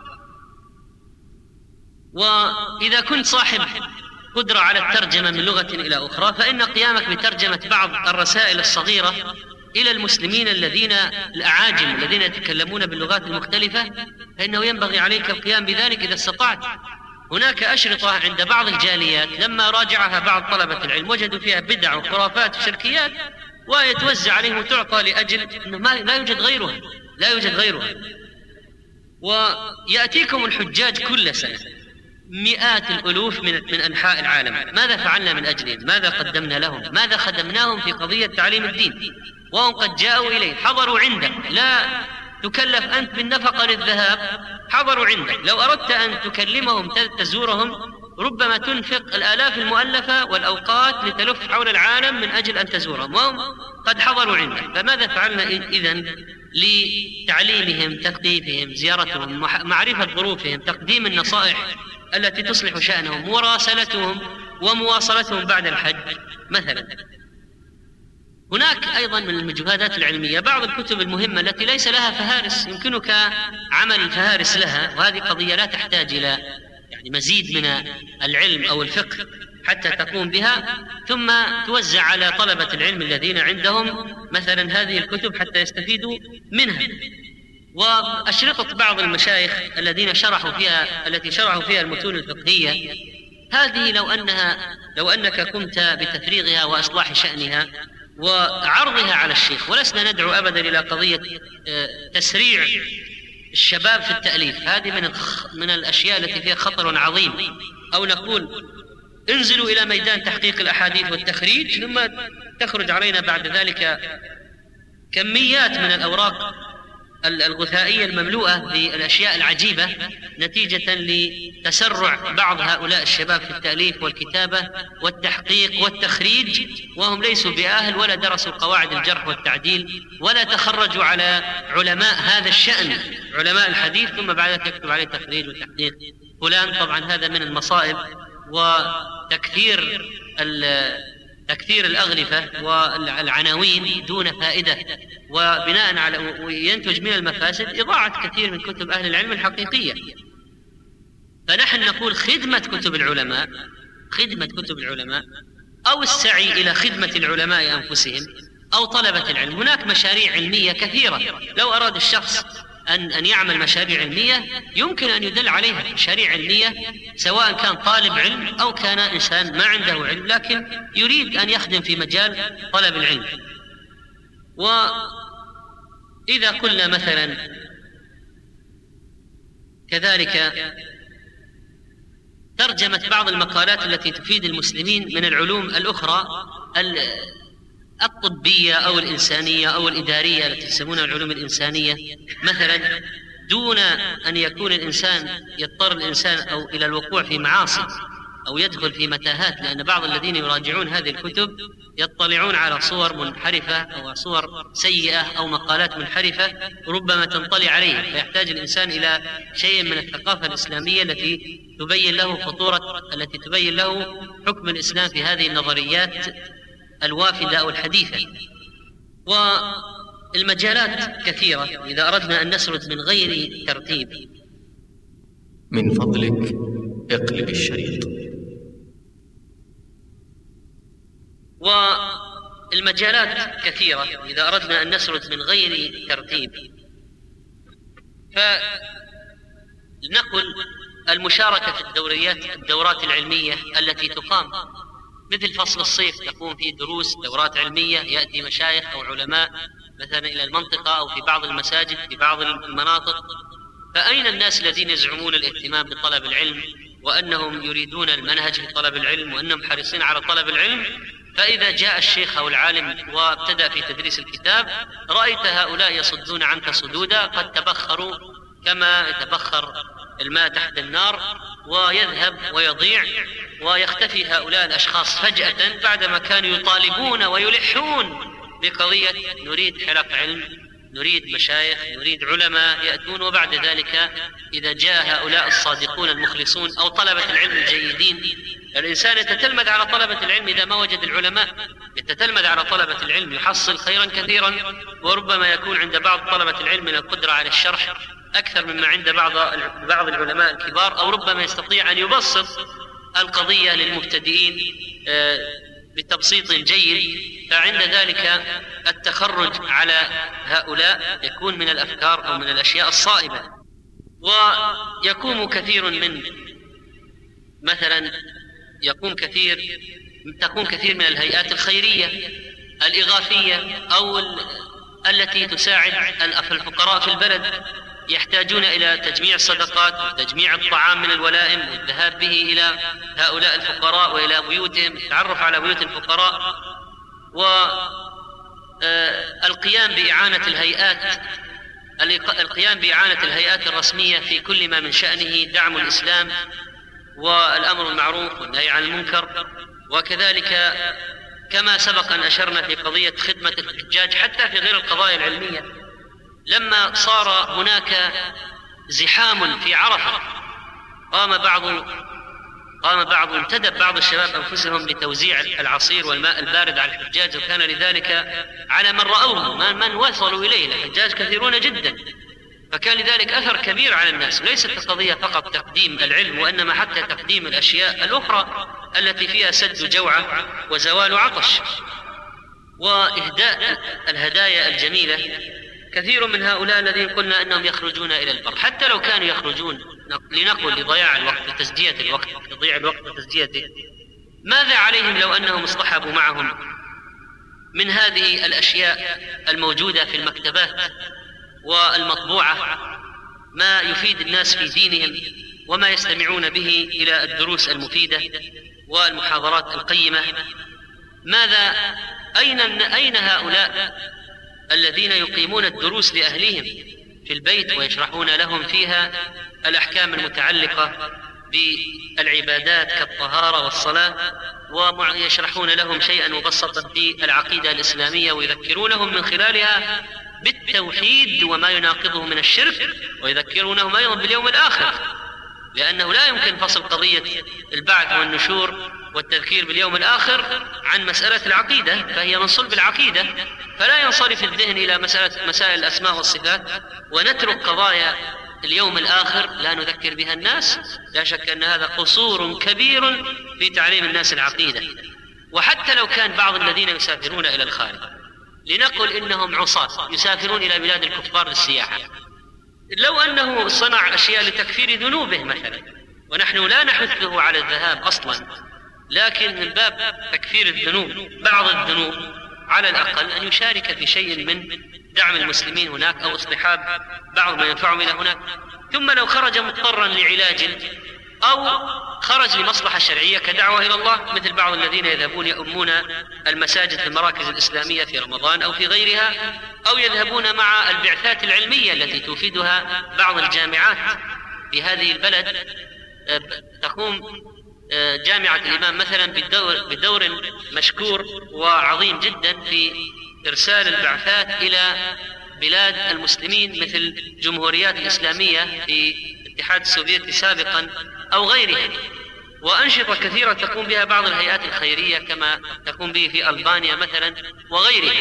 Speaker 2: وإذا كنت صاحب قدرة على الترجمة من لغة إلى أخرى فإن قيامك بترجمة بعض الرسائل الصغيرة إلى المسلمين الذين الأعاجم الذين يتكلمون باللغات المختلفة فإنه ينبغي عليك القيام بذلك إذا استطعت. هناك أشرطة عند بعض الجاليات لما راجعها بعض طلبة العلم وجدوا فيها بدع وخرافات وشركيات ويتوزع عليهم وتعطى لأجل أنه ما لا يوجد غيرها لا يوجد غيرها. ويأتيكم الحجاج كل سنة مئات الألوف من, من أنحاء العالم، ماذا فعلنا من أجلهم؟ ماذا قدمنا لهم؟ ماذا خدمناهم في قضية تعليم الدين؟ وهم قد جاءوا إليه، حضروا عندك، لا تكلف أنت بالنفقة للذهاب، حضروا عندك. لو أردت أن تكلمهم تزورهم ربما تنفق الآلاف المؤلفة والأوقات لتلف حول العالم من أجل أن تزورهم وهم قد حضروا عندك. فماذا فعلنا إذن لتعليمهم، تثقيفهم، زيارتهم، معرفة ظروفهم، تقديم النصائح التي تصلح شأنهم، مراسلتهم ومواصلتهم بعد الحج مثلا. هناك أيضا من المجهودات العلمية بعض الكتب المهمة التي ليس لها فهارس، يمكنك عمل الفهارس لها، وهذه قضية لا تحتاج إلى يعني مزيد من العلم أو الفقه حتى تقوم بها، ثم توزع على طلبة العلم الذين عندهم مثلا هذه الكتب حتى يستفيدوا منها. وأشرطة بعض المشايخ الذين شرحوا فيها التي شرحوا فيها المتون الفقهية، هذه لو أنها لو أنك قمت بتفريغها وإصلاح شأنها وعرضها على الشيخ، ولسنا ندعو أبدا إلى قضية تسريع الشباب في التأليف، هذه من من الأشياء التي فيها خطر عظيم، أو نقول انزلوا إلى ميدان تحقيق الأحاديث والتخريج ثم تخرج علينا بعد ذلك كميات من الأوراق الغثائية المملوءة بالأشياء العجيبة نتيجة لتسرع بعض هؤلاء الشباب في التأليف والكتابة والتحقيق والتخريج، وهم ليسوا بأهل ولا درسوا قواعد الجرح والتعديل ولا تخرجوا على علماء هذا الشأن، علماء الحديث، ثم بعد ذلك يكتب عليه تخريج وتحقيق فلان. طبعا هذا من المصائب وتكثير تكثير الأغلفة والعناوين دون فائدة، وبناء على وينتج من المفاسد إضاعة كثير من كتب أهل العلم الحقيقية. فنحن نقول خدمة كتب العلماء خدمة كتب العلماء أو السعي إلى خدمة العلماء أنفسهم أو طلبة العلم. هناك مشاريع علمية كثيرة، لو أراد الشخص أن أن يعمل مشاريع علمية يمكن أن يدل عليها، مشاريع علمية سواء كان طالب علم أو كان إنسان ما عنده علم لكن يريد أن يخدم في مجال طلب العلم. وإذا قلنا مثلا كذلك ترجمة بعض المقالات التي تفيد المسلمين من العلوم الأخرى الطبية أو الإنسانية أو الإدارية التي يسمونها العلوم الإنسانية مثلا، دون أن يكون الإنسان يضطر الإنسان أو إلى الوقوع في معاصي أو يدخل في متاهات، لأن بعض الذين يراجعون هذه الكتب يطلعون على صور منحرفة أو صور سيئة أو مقالات منحرفة ربما تنطلي عليه، فيحتاج الإنسان إلى شيء من الثقافة الإسلامية التي تبين له خطورة التي تبين له حكم الإسلام في هذه النظريات الوافدة أو الحديثة. والمجالات كثيرة إذا أردنا أن نسرد من غير ترتيب.
Speaker 1: من فضلك اقلب الشريط.
Speaker 2: والمجالات كثيرة إذا أردنا أن نسرد من غير ترتيب، فلنقل المشاركة في الدوريات الدورات العلمية التي تقام، مثل فصل الصيف تقوم فيه دروس دورات علمية، يأتي مشايخ أو علماء مثلا إلى المنطقة أو في بعض المساجد في بعض المناطق. فأين الناس الذين يزعمون الاهتمام بطلب العلم وأنهم يريدون المنهج في طلب العلم وأنهم حريصين على طلب العلم؟ فإذا جاء الشيخ أو العالم وابتدأ في تدريس الكتاب رأيت هؤلاء يصدون عنك صدودا، قد تبخروا كما يتبخر الماء تحت النار ويذهب ويضيع، ويختفي هؤلاء الأشخاص فجأة بعدما كانوا يطالبون ويلحون بقضية نريد حلق علم، نريد مشايخ، نريد علماء يأتون. وبعد ذلك إذا جاء هؤلاء الصادقون المخلصون أو طلبة العلم الجيدين، الإنسان يتتلمذ على طلبة العلم إذا ما وجد العلماء، يتتلمذ على طلبة العلم يحصل خيرا كثيرا، وربما يكون عند بعض طلبة العلم من القدرة على الشرح أكثر مما عند بعض بعض العلماء الكبار، أو ربما يستطيع أن يبسط القضية للمبتدئين بتبسيط جيد، فعند ذلك التخرج على هؤلاء يكون من الأفكار أو من الأشياء الصائبة. ويقوم كثير من مثلا يقوم كثير تقوم كثير من الهيئات الخيرية الإغاثية أو التي تساعد الفقراء في البلد، يحتاجون إلى تجميع الصدقات وتجميع الطعام من الولائم والذهاب به إلى هؤلاء الفقراء وإلى بيوتهم، التعرف على بيوت الفقراء، والقيام بإعانة الهيئات القيام بإعانة الهيئات الرسمية في كل ما من شأنه دعم الإسلام والأمر بالمعروف والنهي عن المنكر. وكذلك كما سبق أن أشرنا في قضية خدمة الحجاج حتى في غير القضايا العلمية، لما صار هناك زحام في عرفة قام بعض قام بعض انتدب بعض الشباب أنفسهم لتوزيع العصير والماء البارد على الحجاج، وكان لذلك على من رأوه من وصلوا إليه، الحجاج كثيرون جدا، فكان لذلك أثر كبير على الناس. ليست القضية فقط تقديم العلم، وإنما حتى تقديم الأشياء الأخرى التي فيها سد جوعة وزوال عطش وإهداء الهدايا الجميلة. كثير من هؤلاء الذين قلنا أنهم يخرجون إلى البر، حتى لو كانوا يخرجون لنقل لضياع الوقت وتسجية الوقت لضياع الوقت وتسجيته، ماذا عليهم لو أنهم اصطحبوا معهم من هذه الأشياء الموجودة في المكتبات والمطبوعة ما يفيد الناس في دينهم وما يستمعون به إلى الدروس المفيدة والمحاضرات القيمة؟ ماذا أين أين هؤلاء الذين يقيمون الدروس لأهلهم في البيت ويشرحون لهم فيها الأحكام المتعلقة بالعبادات كالطهارة والصلاة، ويشرحون لهم شيئا مبسطا في العقيدة الإسلامية ويذكرونهم من خلالها بالتوحيد وما يناقضه من الشرك، ويذكرونهم أيضا باليوم الآخر، لأنه لا يمكن فصل قضية البعث والنشور والتذكير باليوم الآخر عن مسألة العقيدة، فهي من صلب العقيدة، فلا ينصرف الذهن إلى مسألة مسائل الأسماء والصفات ونترك قضايا اليوم الآخر لا نذكر بها الناس. لا شك أن هذا قصور كبير في تعليم الناس العقيدة. وحتى لو كان بعض الذين يسافرون إلى الخارج، لنقل إنهم عصاة يسافرون إلى بلاد الكفار للسياحة، لو أنه صنع أشياء لتكفير ذنوبه مثلا، ونحن لا نحثه على الذهاب أصلا، لكن من باب تكفير الذنوب بعض الذنوب على الأقل أن يشارك في شيء من دعم المسلمين هناك أو اصطحاب بعض ما ينفعهم إلى هناك. ثم لو خرج مضطرا لعلاج أو خرج لمصلحة شرعية كدعوة إلى الله، مثل بعض الذين يذهبون يؤمون المساجد في المراكز الإسلامية في رمضان أو في غيرها، أو يذهبون مع البعثات العلمية التي تفيدها بعض الجامعات في هذه البلد. تقوم جامعة الإمام مثلا بدور, بدور مشكور وعظيم جدا في إرسال البعثات إلى بلاد المسلمين مثل الجمهوريات الإسلامية في الاتحاد السوفيتي سابقا أو غيرها، وأنشطة كثيرة تقوم بها بعض الهيئات الخيرية كما تقوم به في ألبانيا مثلا وغيرها.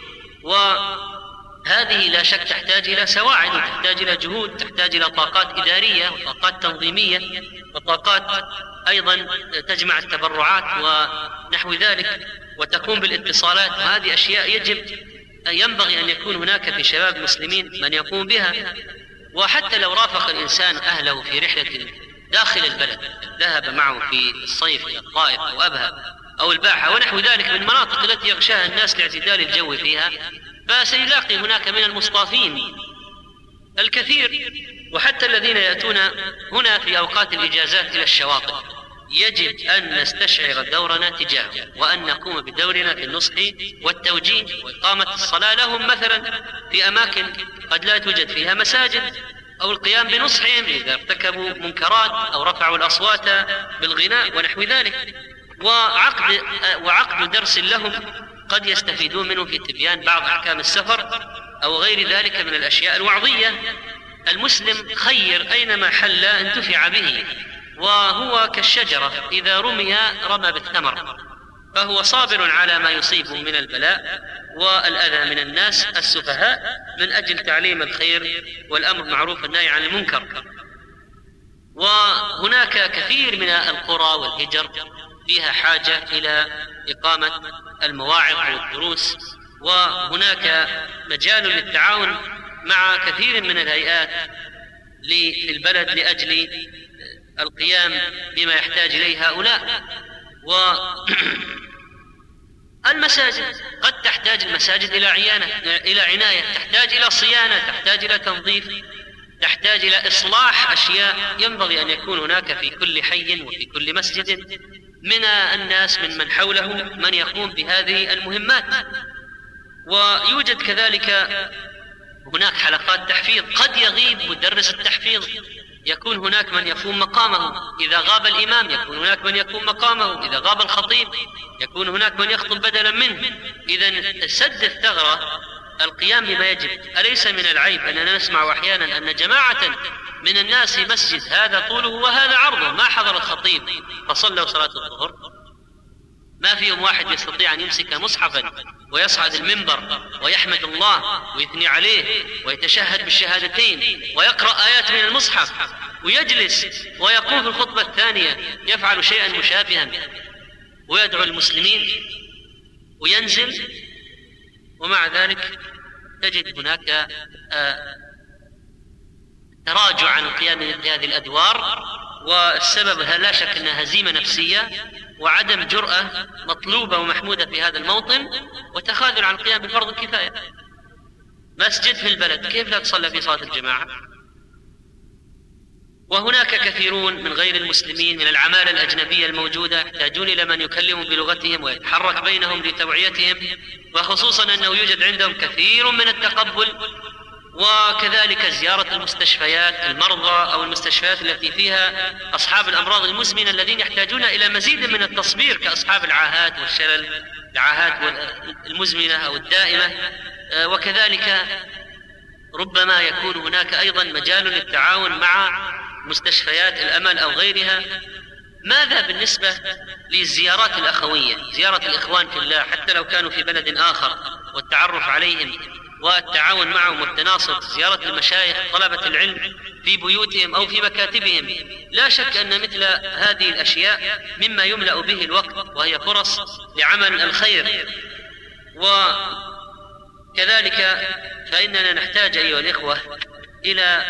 Speaker 2: وهذه لا شك تحتاج إلى سواعد وتحتاج إلى جهود، تحتاج إلى طاقات إدارية وطاقات تنظيمية وطاقات أيضا تجمع التبرعات ونحو ذلك، وتقوم بالاتصالات. وهذه أشياء يجب ينبغي أن يكون هناك في شباب المسلمين من يقوم بها. وحتى لو رافق الإنسان أهله في رحلة داخل البلد، ذهب معه في الصيف إلى الطائف أو أبها أو الباحة ونحو ذلك من المناطق التي يغشاها الناس لاعتدال الجو فيها، فسيلاقي هناك من المصطافين الكثير. وحتى الذين يأتون هنا في أوقات الإجازات إلى الشواطئ يجب أن نستشعر دورنا تجاهه، وأن نقوم بدورنا في النصح والتوجيه وإقامة الصلاة لهم مثلا في أماكن قد لا توجد فيها مساجد، أو القيام بنصحهم إذا ارتكبوا منكرات أو رفعوا الأصوات بالغناء ونحو ذلك، وعقد, وعقد درس لهم قد يستفيدون منه في تبيان بعض أحكام السفر أو غير ذلك من الأشياء الوعظية. المسلم خير أينما حل انتفع به، وهو كالشجرة إذا رمي رمى بالثمر، فهو صابر على ما يصيبه من البلاء والأذى من الناس السفهاء من أجل تعليم الخير والأمر معروف والنهي عن المنكر. وهناك كثير من القرى والهجر فيها حاجة إلى إقامة المواعظ والدروس، وهناك مجال للتعاون مع كثير من الهيئات في البلد لأجل القيام بما يحتاج إليه هؤلاء. والمساجد قد تحتاج المساجد إلى عيانة إلى عناية، تحتاج إلى صيانة، تحتاج إلى تنظيف، تحتاج إلى إصلاح أشياء. ينبغي أن يكون هناك في كل حي وفي كل مسجد من الناس من من حوله من يقوم بهذه المهمات. ويوجد كذلك هناك حلقات تحفيظ، قد يغيب مدرس التحفيظ، يكون هناك من يقوم مقامه. إذا غاب الإمام يكون هناك من يقوم مقامه، إذا غاب الخطيب يكون هناك من يخطب بدلا منه. إذن سد الثغرة القيام بما يجب. أليس من العيب أننا نسمع أحيانا أن جماعة من الناس في مسجد هذا طوله وهذا عرضه ما حضر الخطيب فصلوا صلاة الظهر، ما فيهم واحد يستطيع أن يمسك مصحفا ويصعد المنبر ويحمد الله ويثني عليه ويتشهد بالشهادتين ويقرأ آيات من المصحف ويجلس ويقوم في الخطبة الثانية يفعل شيئا مشابها ويدعو المسلمين وينزل، ومع ذلك تجد هناك تراجع عن القيام بهذه الأدوار. والسبب لا شك أنها هزيمة نفسية وعدم جرأة مطلوبة ومحمودة في هذا الموطن، وتخاذل عن القيام بفرض الكفاية. مسجد في البلد كيف لا تصلى في صلاة الجماعة؟ وهناك كثيرون من غير المسلمين من العمالة الأجنبية الموجودة يحتاجون إلى من يكلمهم بلغتهم ويتحرك بينهم لتوعيتهم، وخصوصا أنه يوجد عندهم كثير من التقبل. وكذلك زيارة المستشفيات المرضى أو المستشفيات التي فيها أصحاب الأمراض المزمنة الذين يحتاجون إلى مزيد من التصبير كأصحاب العاهات والشلل، العاهات المزمنة أو الدائمة. وكذلك ربما يكون هناك أيضا مجال للتعاون مع مستشفيات الأمل أو غيرها. ماذا بالنسبة للزيارات الأخوية، زيارة الإخوان في الله حتى لو كانوا في بلد آخر والتعرف عليهم والتعاون معهم والتناصر، زيارة المشايخ طلبة العلم في بيوتهم أو في مكاتبهم؟ لا شك أن مثل هذه الأشياء مما يملأ به الوقت وهي فرص لعمل الخير. وكذلك فإننا نحتاج أيها الإخوة إلى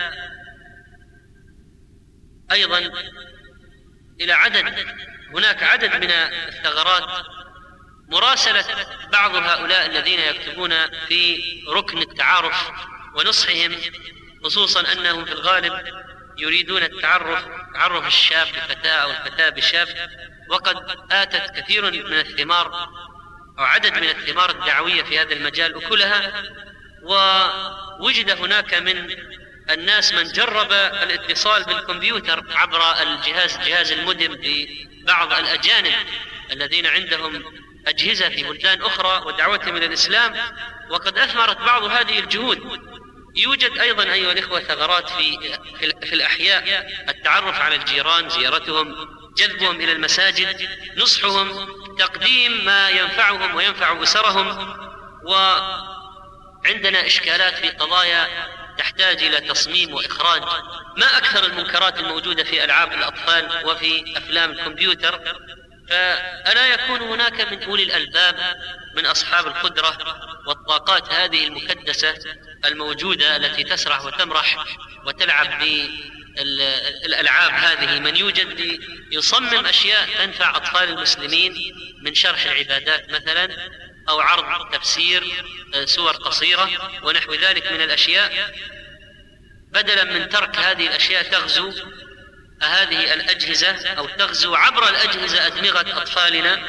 Speaker 2: أيضا إلى عدد هناك عدد من الثغرات، مراسلة بعض هؤلاء الذين يكتبون في ركن التعارف ونصحهم، خصوصا أنهم في الغالب يريدون التعرف تعرف الشاب بفتاة أو الفتاة بشاب. وقد آتت كثير من الثمار أو عدد من الثمار الدعوية في هذا المجال أكلها، ووجد هناك من الناس من جرب الاتصال بالكمبيوتر عبر الجهاز جهاز المودم ببعض الأجانب الذين عندهم أجهزة في بلدان أخرى ودعوتهم إلى الإسلام، وقد أثمرت بعض هذه الجهود. يوجد أيضا أيها الإخوة ثغرات في, في الأحياء، التعرف على الجيران، زيارتهم، جذبهم إلى المساجد، نصحهم، تقديم ما ينفعهم وينفع أسرهم. وعندنا إشكالات في قضايا تحتاج إلى تصميم وإخراج. ما أكثر المنكرات الموجودة في ألعاب الأطفال وفي أفلام الكمبيوتر، فألا يكون هناك من أولي الألباب من أصحاب القدرة والطاقات هذه المكدسة الموجودة التي تسرح وتمرح وتلعب بالألعاب هذه، من يوجد يصمم أشياء تنفع أطفال المسلمين من شرح العبادات مثلا، أو عرض تفسير سور قصيرة ونحو ذلك من الأشياء، بدلا من ترك هذه الأشياء تغزو هذه الأجهزة أو تغزو عبر الأجهزة أدمغة أطفالنا.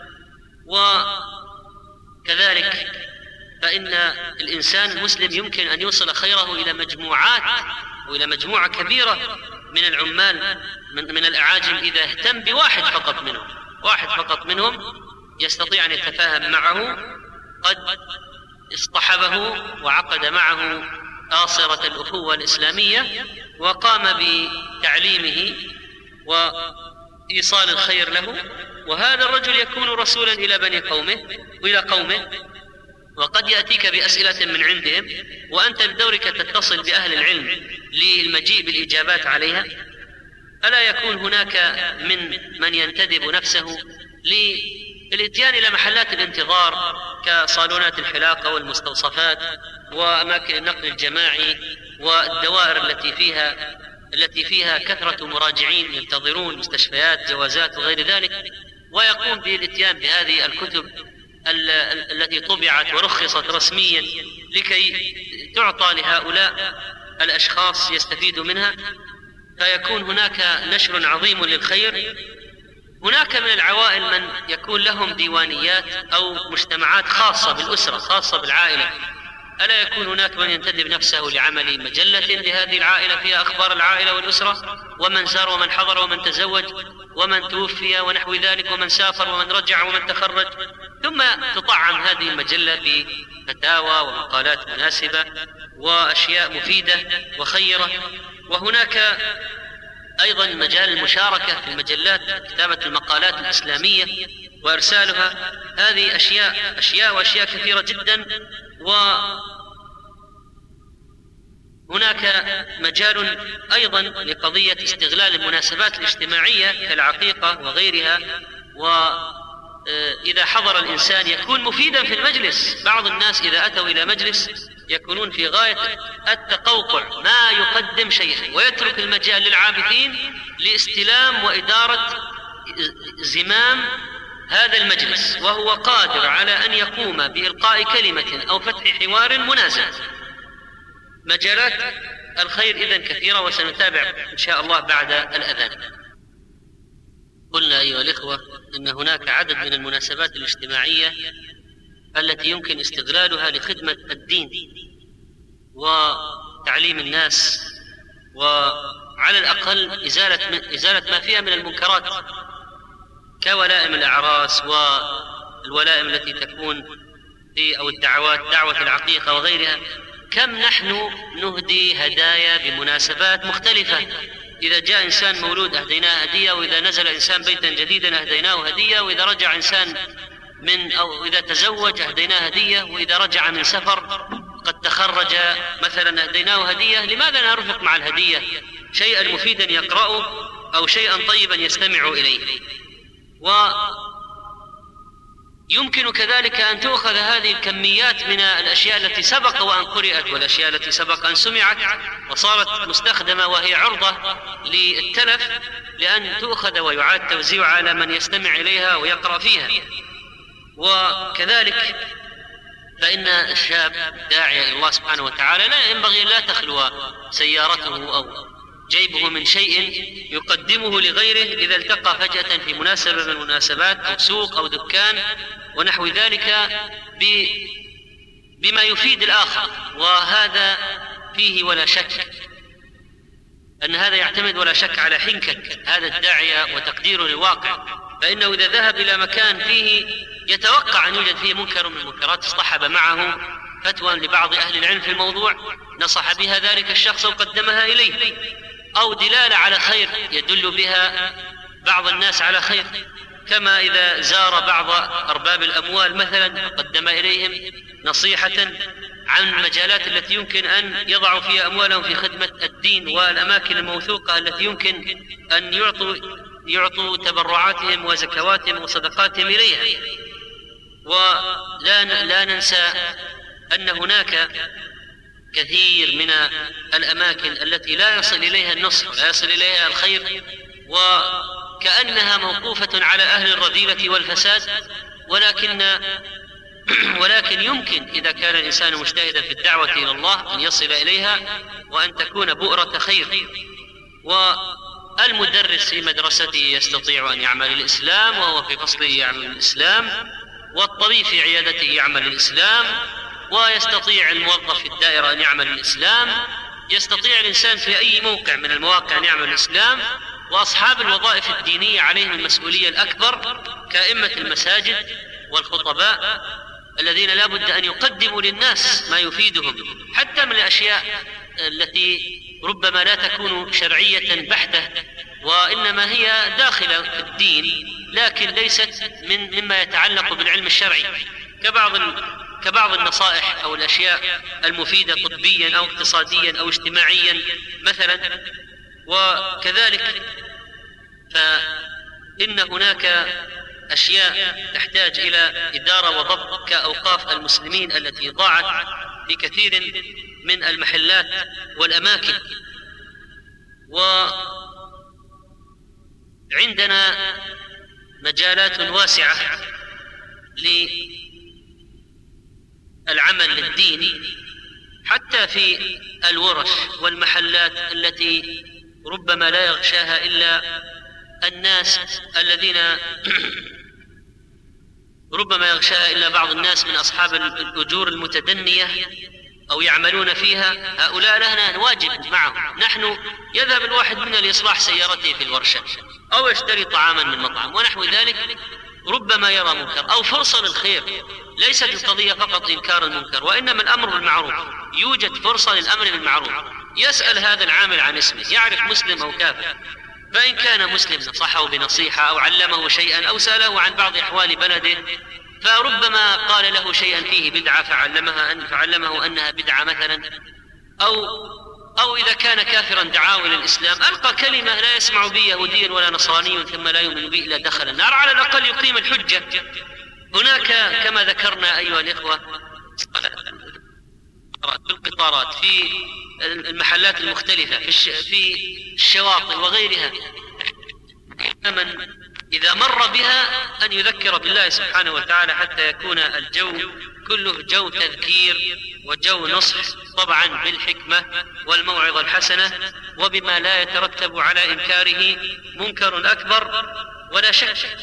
Speaker 2: وكذلك فإن الإنسان المسلم يمكن أن يوصل خيره إلى مجموعات وإلى مجموعة كبيرة من العمال من, من الأعاجم إذا اهتم بواحد فقط منهم، واحد فقط منهم يستطيع أن يتفاهم معه، قد اصطحبه وعقد معه آصرة الأخوة الإسلامية وقام بتعليمه وإيصال الخير له، وهذا الرجل يكون رسولا إلى بني قومه وإلى قومه، وقد يأتيك بأسئلة من عندهم وأنت بدورك تتصل بأهل العلم للمجيء بالإجابات عليها. ألا يكون هناك من من ينتدب نفسه للإتيان إلى محلات الانتظار كصالونات الحلاقة والمستوصفات وأماكن النقل الجماعي والدوائر التي فيها التي فيها كثرة مراجعين ينتظرون، مستشفيات، جوازات وغير ذلك، ويقوم بالإتيان بهذه الكتب التي طبعت ورخصت رسميا لكي تعطى لهؤلاء الأشخاص يستفيدوا منها، فيكون هناك نشر عظيم للخير. هناك من العوائل من يكون لهم ديوانيات أو مجتمعات خاصة بالأسرة، خاصة بالعائلة. ألا يكون هناك من ينتدب نفسه لعمل مجلة لهذه العائلة فيها أخبار العائلة والأسرة، ومن زار ومن حضر ومن تزوج ومن توفي ونحو ذلك، ومن سافر ومن رجع ومن تخرج، ثم تطعم هذه المجلة بفتاوى ومقالات مناسبة وأشياء مفيدة وخيرة. وهناك أيضا مجال المشاركة في المجلات، كتابة المقالات الإسلامية وإرسالها. هذه أشياء أشياء وأشياء كثيرة جدا. وهناك مجال أيضا لقضية استغلال المناسبات الاجتماعية كالعقيقة وغيرها، وإذا حضر الإنسان يكون مفيدا في المجلس. بعض الناس إذا أتوا إلى مجلس يكونون في غاية التقوقع، ما يقدم شيئا ويترك المجال للعابثين لاستلام وإدارة زمام هذا المجلس، وهو قادر على أن يقوم بإلقاء كلمة أو فتح حوار منازع. مجالات الخير إذن كثيرة، وسنتابع إن شاء الله بعد الأذان. قلنا أيها الإخوة أن هناك عدد من المناسبات الاجتماعية التي يمكن استغلالها لخدمة الدين وتعليم الناس، وعلى الأقل إزالة إزالة ما فيها من المنكرات كولائم الأعراس والولائم التي تكون في أو الدعوات، دعوة العقيقة وغيرها. كم نحن نهدي هدايا بمناسبات مختلفة. إذا جاء إنسان مولود أهديناه هدية، وإذا نزل إنسان بيتا جديدا أهديناه هدية، وإذا رجع إنسان من أو إذا تزوج أهديناه هدية، وإذا رجع من سفر قد تخرج مثلا أهديناه هدية. لماذا لا نرفق مع الهدية شيئا مفيدا يقرأه أو شيئا طيبا يستمع إليه؟ ويمكن كذلك أن تؤخذ هذه الكميات من الأشياء التي سبق وأن قرأت والأشياء التي سبق أن سمعت وصارت مستخدمة وهي عرضة للتلف، لأن تؤخذ ويعاد توزيع على من يستمع إليها ويقرأ فيها. وكذلك فإن الشاب داعي إلى الله سبحانه وتعالى لا ينبغي أن لا تخلو سيارته أو جيبه من شيء يقدمه لغيره إذا التقى فجأة في مناسبة من المناسبات أو سوق أو دكان ونحو ذلك بما يفيد الآخر. وهذا فيه ولا شك أن هذا يعتمد ولا شك على حنكة هذا الداعية وتقديره للواقع. فإنه إذا ذهب إلى مكان فيه يتوقع أن يوجد فيه منكر من المنكرات، اصطحب معه فتوى لبعض أهل العلم في الموضوع نصح بها ذلك الشخص وقدمها إليه، أو دلالة على خير يدل بها بعض الناس على خير، كما إذا زار بعض أرباب الأموال مثلا قدم إليهم نصيحة عن المجالات التي يمكن أن يضعوا فيها أموالهم في خدمة الدين والأماكن الموثوقة التي يمكن أن يعطوا يعطوا تبرعاتهم وزكواتهم وصدقاتهم إليها. ولا لا ننسى أن هناك كثير من الأماكن التي لا يصل إليها النصر ولا يصل إليها الخير، وكأنها موقوفة على أهل الرذيلة والفساد، ولكن ولكن يمكن إذا كان الإنسان مجتهدا في الدعوة إلى الله أن يصل إليها وأن تكون بؤرة خير. والمدرس في مدرسته يستطيع أن يعمل الإسلام وهو في فصله يعمل الإسلام، والطبيب في عيادته يعمل الإسلام، ويستطيع الموظف في الدائرة أن يعمل الإسلام، يستطيع الإنسان في أي موقع من المواقع أن يعمل الإسلام. وأصحاب الوظائف الدينية عليهم المسؤولية الأكبر كأئمة المساجد والخطباء الذين لا بد أن يقدموا للناس ما يفيدهم حتى من الأشياء التي ربما لا تكون شرعية بحتة، وإنما هي داخلة في الدين، لكن ليست من مما يتعلق بالعلم الشرعي، كبعض كبعض النصائح أو الأشياء المفيدة طبيا أو اقتصاديا أو اجتماعيا مثلا. وكذلك فإن هناك أشياء تحتاج إلى إدارة وضبط كأوقاف المسلمين التي ضاعت في كثير من المحلات والأماكن. وعندنا مجالات واسعة للعمل للدين حتى في الورش والمحلات التي ربما لا يغشاها إلا الناس الذين ربما يغشاها إلا بعض الناس من أصحاب الأجور المتدنية أو يعملون فيها. هؤلاء لنا واجب معهم. نحن يذهب الواحد منا لإصلاح سيارته في الورشة أو يشتري طعاما من مطعم ونحو ذلك، ربما يرى منكر أو فرصة للخير. ليست القضية فقط إنكار المنكر، وإنما الأمر بالمعروف. يوجد فرصة للأمر بالمعروف. يسأل هذا العامل عن اسمه، يعرف مسلم أو كافر، فإن كان مسلم نصحه بنصيحة أو علمه شيئا أو سأله عن بعض أحوال بلده، فربما قال له شيئا فيه بدعة فعلمها أن فعلمه أنها بدعة مثلا، أو أو إذا كان كافرا دعاه إلى الإسلام، ألقى كلمة لا يسمع به يهودي ولا نصراني ثم لا يؤمن به إلا دخل النار، على الأقل يقيم الحجة. هناك كما ذكرنا أيها الإخوة في القطارات، في المحلات المختلفة، في الشواطئ وغيرها، من إذا مر بها أن يذكر بالله سبحانه وتعالى حتى يكون الجو كله جو تذكير وجو نصح، طبعا بالحكمة والموعظة الحسنة وبما لا يترتب على إنكاره منكر أكبر ولا شك.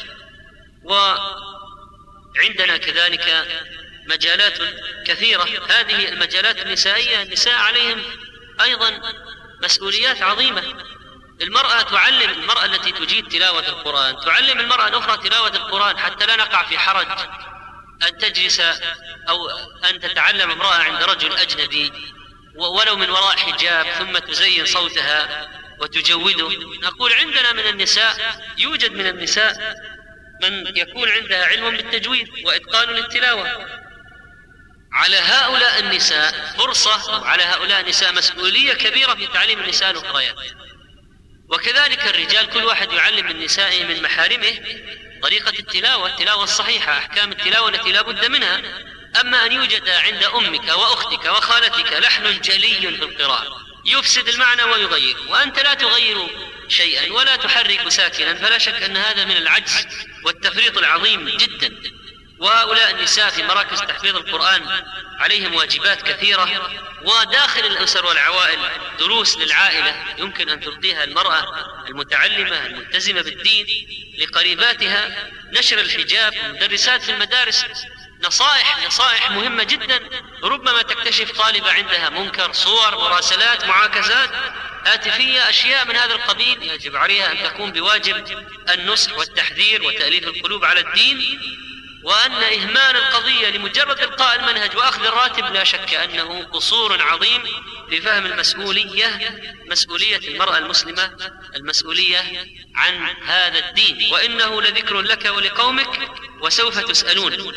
Speaker 2: وعندنا كذلك مجالات كثيرة. هذه المجالات النسائية، النساء عليهم أيضا مسؤوليات عظيمة. المرأة تعلم، المرأة التي تجيد تلاوة القرآن تعلم المرأة الأخرى تلاوة القرآن حتى لا نقع في حرج أن تجلس أو أن تتعلم امرأة عند رجل أجنبي ولو من وراء حجاب ثم تزين صوتها وتجوده. نقول عندنا من النساء، يوجد من النساء من يكون عندها علم بالتجويد وإتقان للتلاوة. على هؤلاء النساء فرصة، أو على هؤلاء النساء مسؤولية كبيرة في تعليم النساء الأخريات. وكذلك الرجال، كل واحد يعلم من نسائه من محارمه طريقة التلاوة، التلاوة الصحيحة، أحكام التلاوة التي لا بد منها. أما أن يوجد عند أمك وأختك وخالتك لحن جلي في القراءة يفسد المعنى ويغير، وأنت لا تغير شيئا ولا تحرك ساكنا، فلا شك أن هذا من العجز والتفريط العظيم جدا. وهؤلاء النساء في مراكز تحفيظ القرآن عليهم واجبات كثيرة. وداخل الأسر والعوائل دروس للعائلة يمكن أن تلقيها المرأة المتعلمة الملتزمة بالدين لقريباتها، نشر الحجاب، مدرسات في المدارس، نصائح نصائح مهمة جدا. ربما تكتشف طالبة عندها منكر، صور، مراسلات، معاكسات هاتفية، أشياء من هذا القبيل، يجب عليها أن تقوم بواجب النصح والتحذير وتأليف القلوب على الدين. وأن إهمال القضية لمجرد إلقاء المنهج وأخذ الراتب لا شك أنه قصور عظيم في فهم المسؤولية، مسؤولية المرأة المسلمة، المسؤولية عن هذا الدين. وإنه لذكر لك ولقومك وسوف تسألون.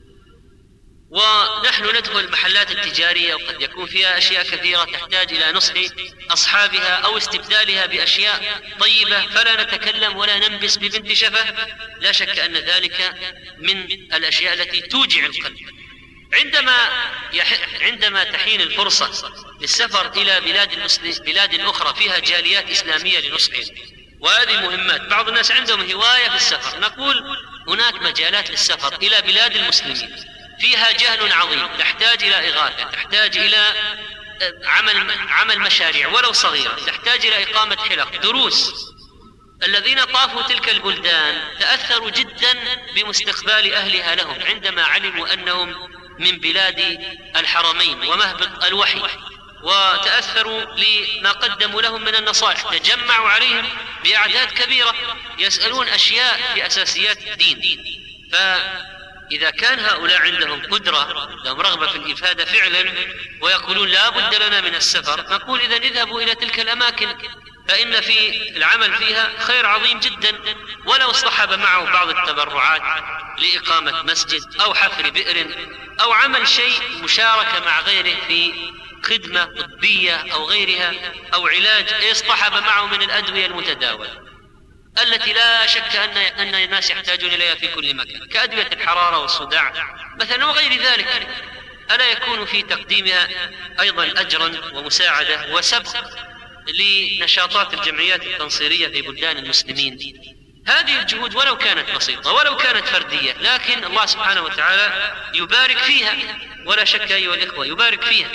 Speaker 2: ونحن ندخل المحلات التجارية وقد يكون فيها أشياء كثيرة تحتاج إلى نصح أصحابها أو استبدالها بأشياء طيبة، فلا نتكلم ولا ننبس ببنت شفة. لا شك أن ذلك من الأشياء التي توجع القلب. عندما يح... عندما تحين الفرصة للسفر إلى بلاد المسلم... بلاد أخرى فيها جاليات إسلامية لنصحهم، وهذه مهمات. بعض الناس عندهم هواية في السفر، نقول هناك مجالات للسفر إلى بلاد المسلمين فيها جهل عظيم، تحتاج إلى إغاثة، تحتاج إلى عمل عمل مشاريع ولو صغيرة، تحتاج إلى إقامة حلق، دروس. الذين طافوا تلك البلدان تأثروا جدا بمستقبال أهلها لهم عندما علموا أنهم من بلاد الحرمين ومهبط الوحي، وتأثروا لما قدموا لهم من النصائح، تجمعوا عليهم بأعداد كبيرة يسألون أشياء في أساسيات الدين. فإذا كان هؤلاء عندهم قدرة، لهم رغبة في الإفادة فعلا، ويقولون لا بد لنا من السفر، نقول إذن اذهبوا إلى تلك الأماكن فإن في العمل فيها خير عظيم جدا، ولو اصطحب معه بعض التبرعات لإقامة مسجد أو حفر بئر أو عمل شيء مشاركة مع غيره في خدمة طبية أو غيرها أو علاج اصطحب معه من الأدوية المتداولة التي لا شك أن أن الناس يحتاجون إليها في كل مكان كأدوية الحرارة والصداع مثلا وغير ذلك، ألا يكون في تقديمها أيضا أجرا ومساعدة وسبق لنشاطات الجمعيات التنصيرية في بلدان المسلمين؟ هذه الجهود ولو كانت بسيطة ولو كانت فردية، لكن الله سبحانه وتعالى يبارك فيها ولا شك أيها الإخوة يبارك فيها.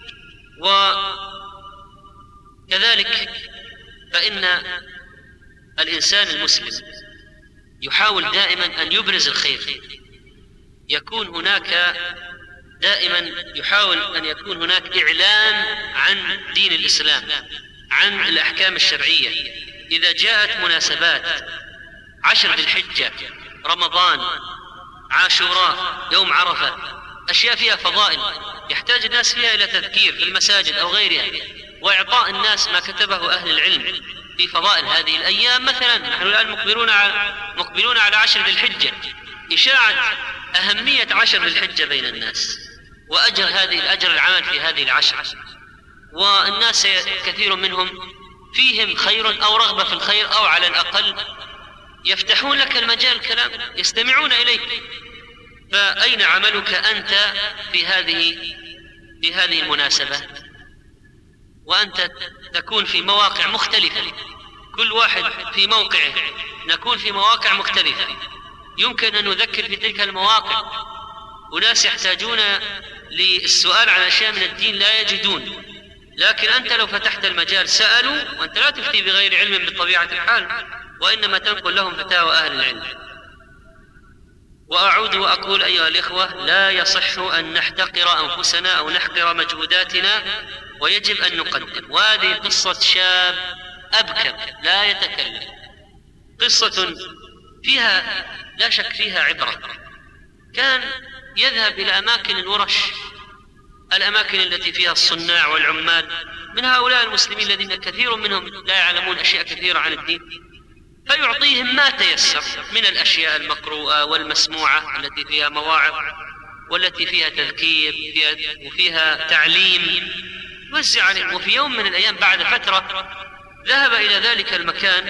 Speaker 2: وكذلك فإن الإنسان المسلم يحاول دائما أن يبرز الخير، يكون هناك دائما يحاول أن يكون هناك إعلان عن دين الإسلام، عن الأحكام الشرعية. إذا جاءت مناسبات عشر ذي الحجة، رمضان، عاشوراء، يوم عرفة، أشياء فيها فضائل يحتاج الناس فيها إلى تذكير في المساجد أو غيرها، وإعطاء الناس ما كتبه أهل العلم في فضائل هذه الأيام. مثلا نحن الآن مقبلون على مقبلون على عشر ذي الحجة، إشاعة أهمية عشر ذي الحجة بين الناس وأجر هذه الأجر العمل في هذه العشر، والناس كثير منهم فيهم خير أو رغبة في الخير أو على الأقل يفتحون لك المجال الكلام يستمعون إليك. فأين عملك أنت في هذه في هذه المناسبات؟ وأنت تكون في مواقع مختلفة، كل واحد في موقعه، نكون في مواقع مختلفة، يمكن أن نذكر في تلك المواقع وناس يحتاجون للسؤال عن أشياء من الدين لا يجدون، لكن أنت لو فتحت المجال سألوا، وأنت لا تفتي بغير علم بطبيعة الحال، وإنما تنقل لهم فتاوى أهل العلم. وأعود وأقول أيها الإخوة، لا يصح أن نحتقر أنفسنا أو نحقر مجهوداتنا، ويجب أن نقدم. وهذه قصة شاب أبكم لا يتكلم، قصة فيها لا شك فيها عبرة. كان يذهب إلى أماكن الورش، الأماكن التي فيها الصناع والعمال من هؤلاء المسلمين الذين كثير منهم لا يعلمون أشياء كثيرة عن الدين، فيعطيهم ما تيسر من الأشياء المقروءة والمسموعة التي فيها مواعظ والتي فيها تذكير وفيها تعليم، يوزع عليهم. وفي يوم من الأيام بعد فترة ذهب إلى ذلك المكان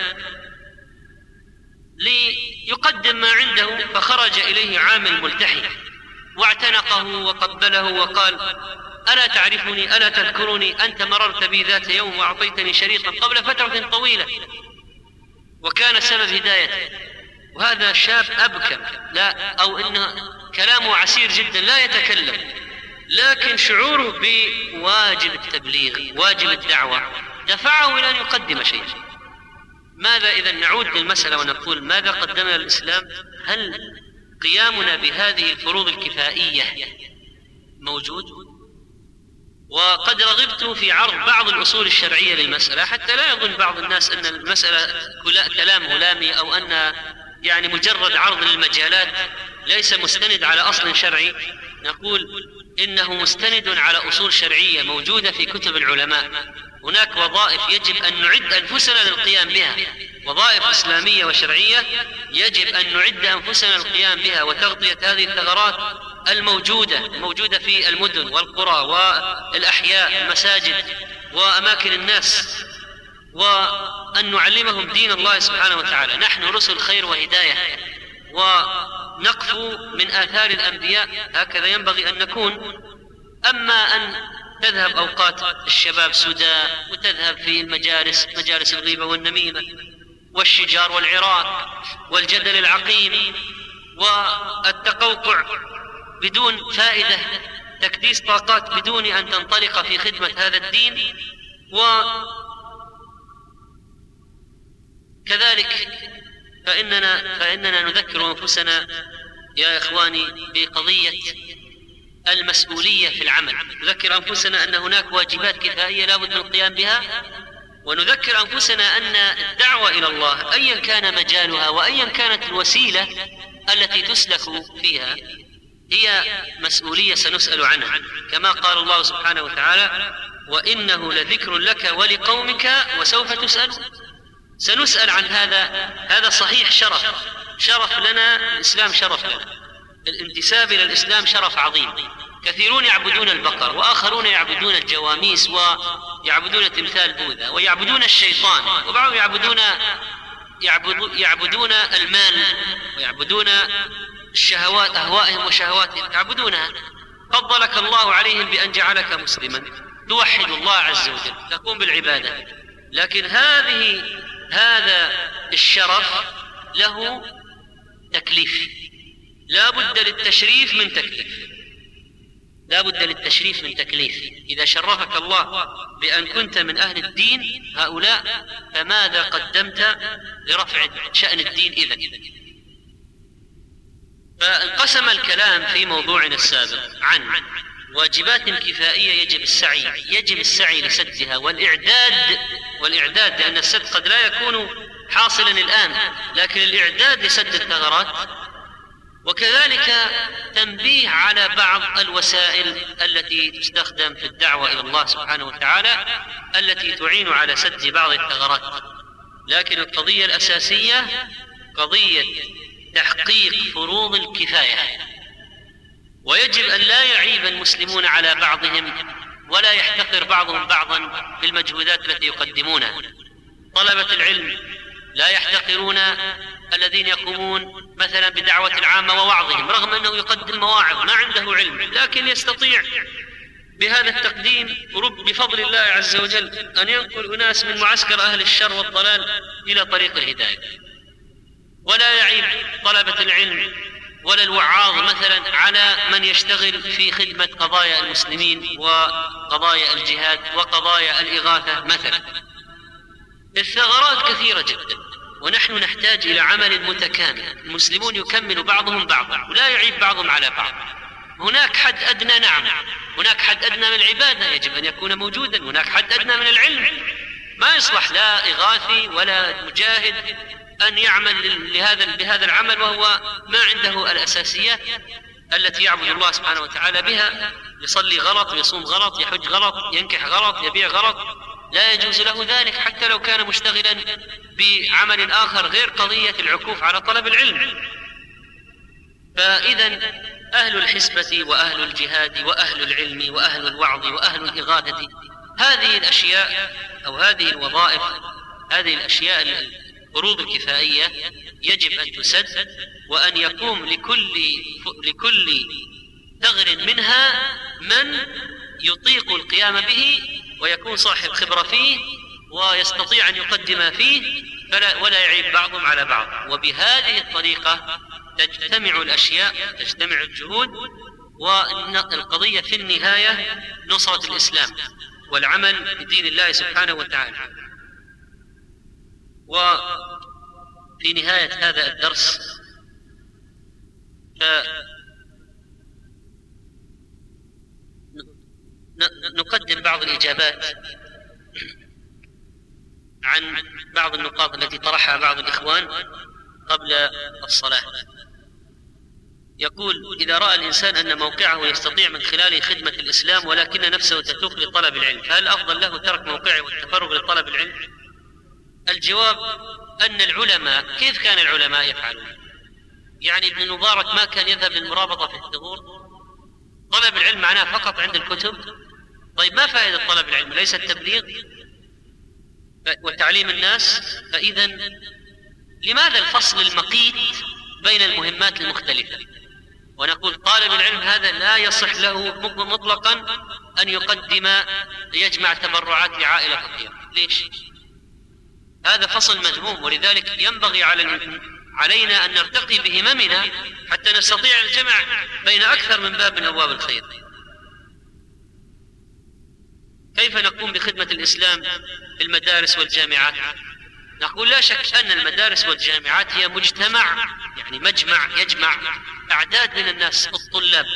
Speaker 2: ليقدم ما عنده، فخرج إليه عامل ملتحي واعتنقه وقبله وقال: ألا تعرفني؟ ألا تذكرني؟ أنت مررت بي ذات يوم وأعطيتني شريطا قبل فترة طويلة. وكان سبب هدايته. وهذا شاب أبكم، لا أو إنه كلامه عسير جدا لا يتكلم، لكن شعوره بواجب التبليغ واجب الدعوة دفعه إلى أن يقدم شيئا. ماذا إذا نعود للمسألة ونقول ماذا قدمنا الإسلام؟ هل قيامنا بهذه الفروض الكفائية موجود؟ وقد رغبت في عرض بعض الأصول الشرعية للمسألة حتى لا يظن بعض الناس أن المسألة كلام هلامي أو أن يعني مجرد عرض للمجالات ليس مستند على أصل شرعي. نقول إنه مستند على أصول شرعية موجودة في كتب العلماء. هناك وظائف يجب أن نعد أنفسنا للقيام بها، وظائف إسلامية وشرعية يجب أن نعد أنفسنا للقيام بها وتغطية هذه الثغرات الموجودة موجودة في المدن والقرى والأحياء المساجد وأماكن الناس، وأن نعلمهم دين الله سبحانه وتعالى. نحن رسل خير وهداية ونقفو من آثار الأنبياء، هكذا ينبغي أن نكون. أما أن تذهب أوقات الشباب سدى وتذهب في المجالس مجالس الغيبة والنميمة والشجار والعراك والجدل العقيم والتقوقع بدون فائدة، تكديس طاقات بدون أن تنطلق في خدمة هذا الدين. وكذلك فإننا, فإننا نذكر أنفسنا يا إخواني بقضية المسؤولية في العمل. نذكر أنفسنا أن هناك واجبات كفائية لا بد من القيام بها، ونذكر أنفسنا أن الدعوة إلى الله أيا كان مجالها وأيا كانت الوسيلة التي تسلك فيها هي مسؤولية سنسأل عنها، كما قال الله سبحانه وتعالى: وإنه لذكر لك ولقومك وسوف تسألون. سنسأل عن هذا. هذا صحيح شرف، شرف لنا الإسلام، شرف لنا الانتساب إلى الإسلام، شرف عظيم. كثيرون يعبدون البقر، وآخرون يعبدون الجواميس، ويعبدون تمثال بوذا، ويعبدون الشيطان، وبعضهم يعبدون يعبدون المال، ويعبدون الشهوات، أهوائهم وشهواتهم يعبدونها. فضلك الله عليهم بأن جعلك مسلما توحد الله عز وجل، تقوم بالعبادة. لكن هذه هذا الشرف له تكليف، لا بد للتشريف من تكليف، لا بد للتشريف من تكليف. إذا شرفك الله بأن كنت من أهل الدين هؤلاء، فماذا قدمت لرفع شأن الدين إذن؟ فانقسم الكلام في موضوعنا السابق عن واجبات كفائية يجب السعي يجب السعي لسدها، والإعداد والإعداد لأن السد قد لا يكون حاصلا الآن، لكن الإعداد لسد الثغرات. وكذلك تنبيه على بعض الوسائل التي تستخدم في الدعوة إلى الله سبحانه وتعالى التي تعين على سد بعض الثغرات. لكن القضية الأساسية قضية تحقيق فروض الكفاية، ويجب أن لا يعيب المسلمون على بعضهم ولا يحتقر بعضهم بعضا في المجهودات التي يقدمونها. طلبة العلم لا يحتقرون الذين يقومون مثلا بدعوة العامة ووعظهم، رغم أنه يقدم مواعظ ما عنده علم، لكن يستطيع بهذا التقديم بفضل الله عز وجل أن ينقل أناس من معسكر أهل الشر والضلال إلى طريق الهداية. ولا يعيب طلبة العلم ولا الوعاظ مثلا على من يشتغل في خدمة قضايا المسلمين وقضايا الجهاد وقضايا الإغاثة مثلا. الثغرات كثيرة جدا، ونحن نحتاج إلى عمل متكامل، المسلمون يكمل بعضهم بعضا ولا يعيب بعضهم على بعض. هناك حد أدنى، نعم، هناك حد أدنى من العبادة يجب أن يكون موجودا، هناك حد أدنى من العلم. ما يصلح لا إغاثي ولا مجاهد أن يعمل لهذا بهذا العمل وهو ما عنده الأساسيات التي يعبد الله سبحانه وتعالى بها. يصلي غلط، يصوم غلط، يحج غلط، ينكح غلط، يبيع غلط، لا يجوز له ذلك حتى لو كان مشتغلا بعمل آخر غير قضية العكوف على طلب العلم. فإذا أهل الحسبة وأهل الجهاد وأهل العلم وأهل الوعظ وأهل الإغاثة، هذه الأشياء أو هذه الوظائف، هذه الأشياء الفروض الكفائية يجب أن تسد، وأن يقوم لكل لكل ثغر منها من يطيق القيام به ويكون صاحب خبرة فيه ويستطيع أن يقدم فيه، فلا ولا يعيب بعضهم على بعض. وبهذه الطريقة تجتمع الأشياء، تجتمع الجهود، والقضية في النهاية نصرة الإسلام والعمل بدين الله سبحانه وتعالى. وفي نهاية هذا الدرس نقدم بعض الإجابات عن بعض النقاط التي طرحها بعض الإخوان قبل الصلاة. يقول: إذا رأى الإنسان أن موقعه يستطيع من خلاله خدمة الإسلام ولكن نفسه تتوق لطلب العلم، فهل أفضل له ترك موقعه والتفرغ لطلب العلم؟ الجواب أن العلماء كيف كان العلماء يفعلون؟ يعني ابن مبارك ما كان يذهب للمرابطة في الثغور؟ طلب العلم معناه فقط عند الكتب؟ طيب ما فائدة طلب العلم؟ ليس التبليغ وتعليم الناس؟ فإذا لماذا الفصل المقيت بين المهمات المختلفة؟ ونقول طالب العلم هذا لا يصح له مطلقا أن يقدم يجمع تبرعات لعائلة فقيرة. ليش؟ هذا فصل مذموم، ولذلك ينبغي على علينا أن نرتقي بهممنا حتى نستطيع الجمع بين أكثر من باب من أبواب الخير. كيف نقوم بخدمة الإسلام في المدارس والجامعات؟ نقول لا شك أن المدارس والجامعات هي مجتمع، يعني مجمع يجمع أعداد من الناس الطلاب،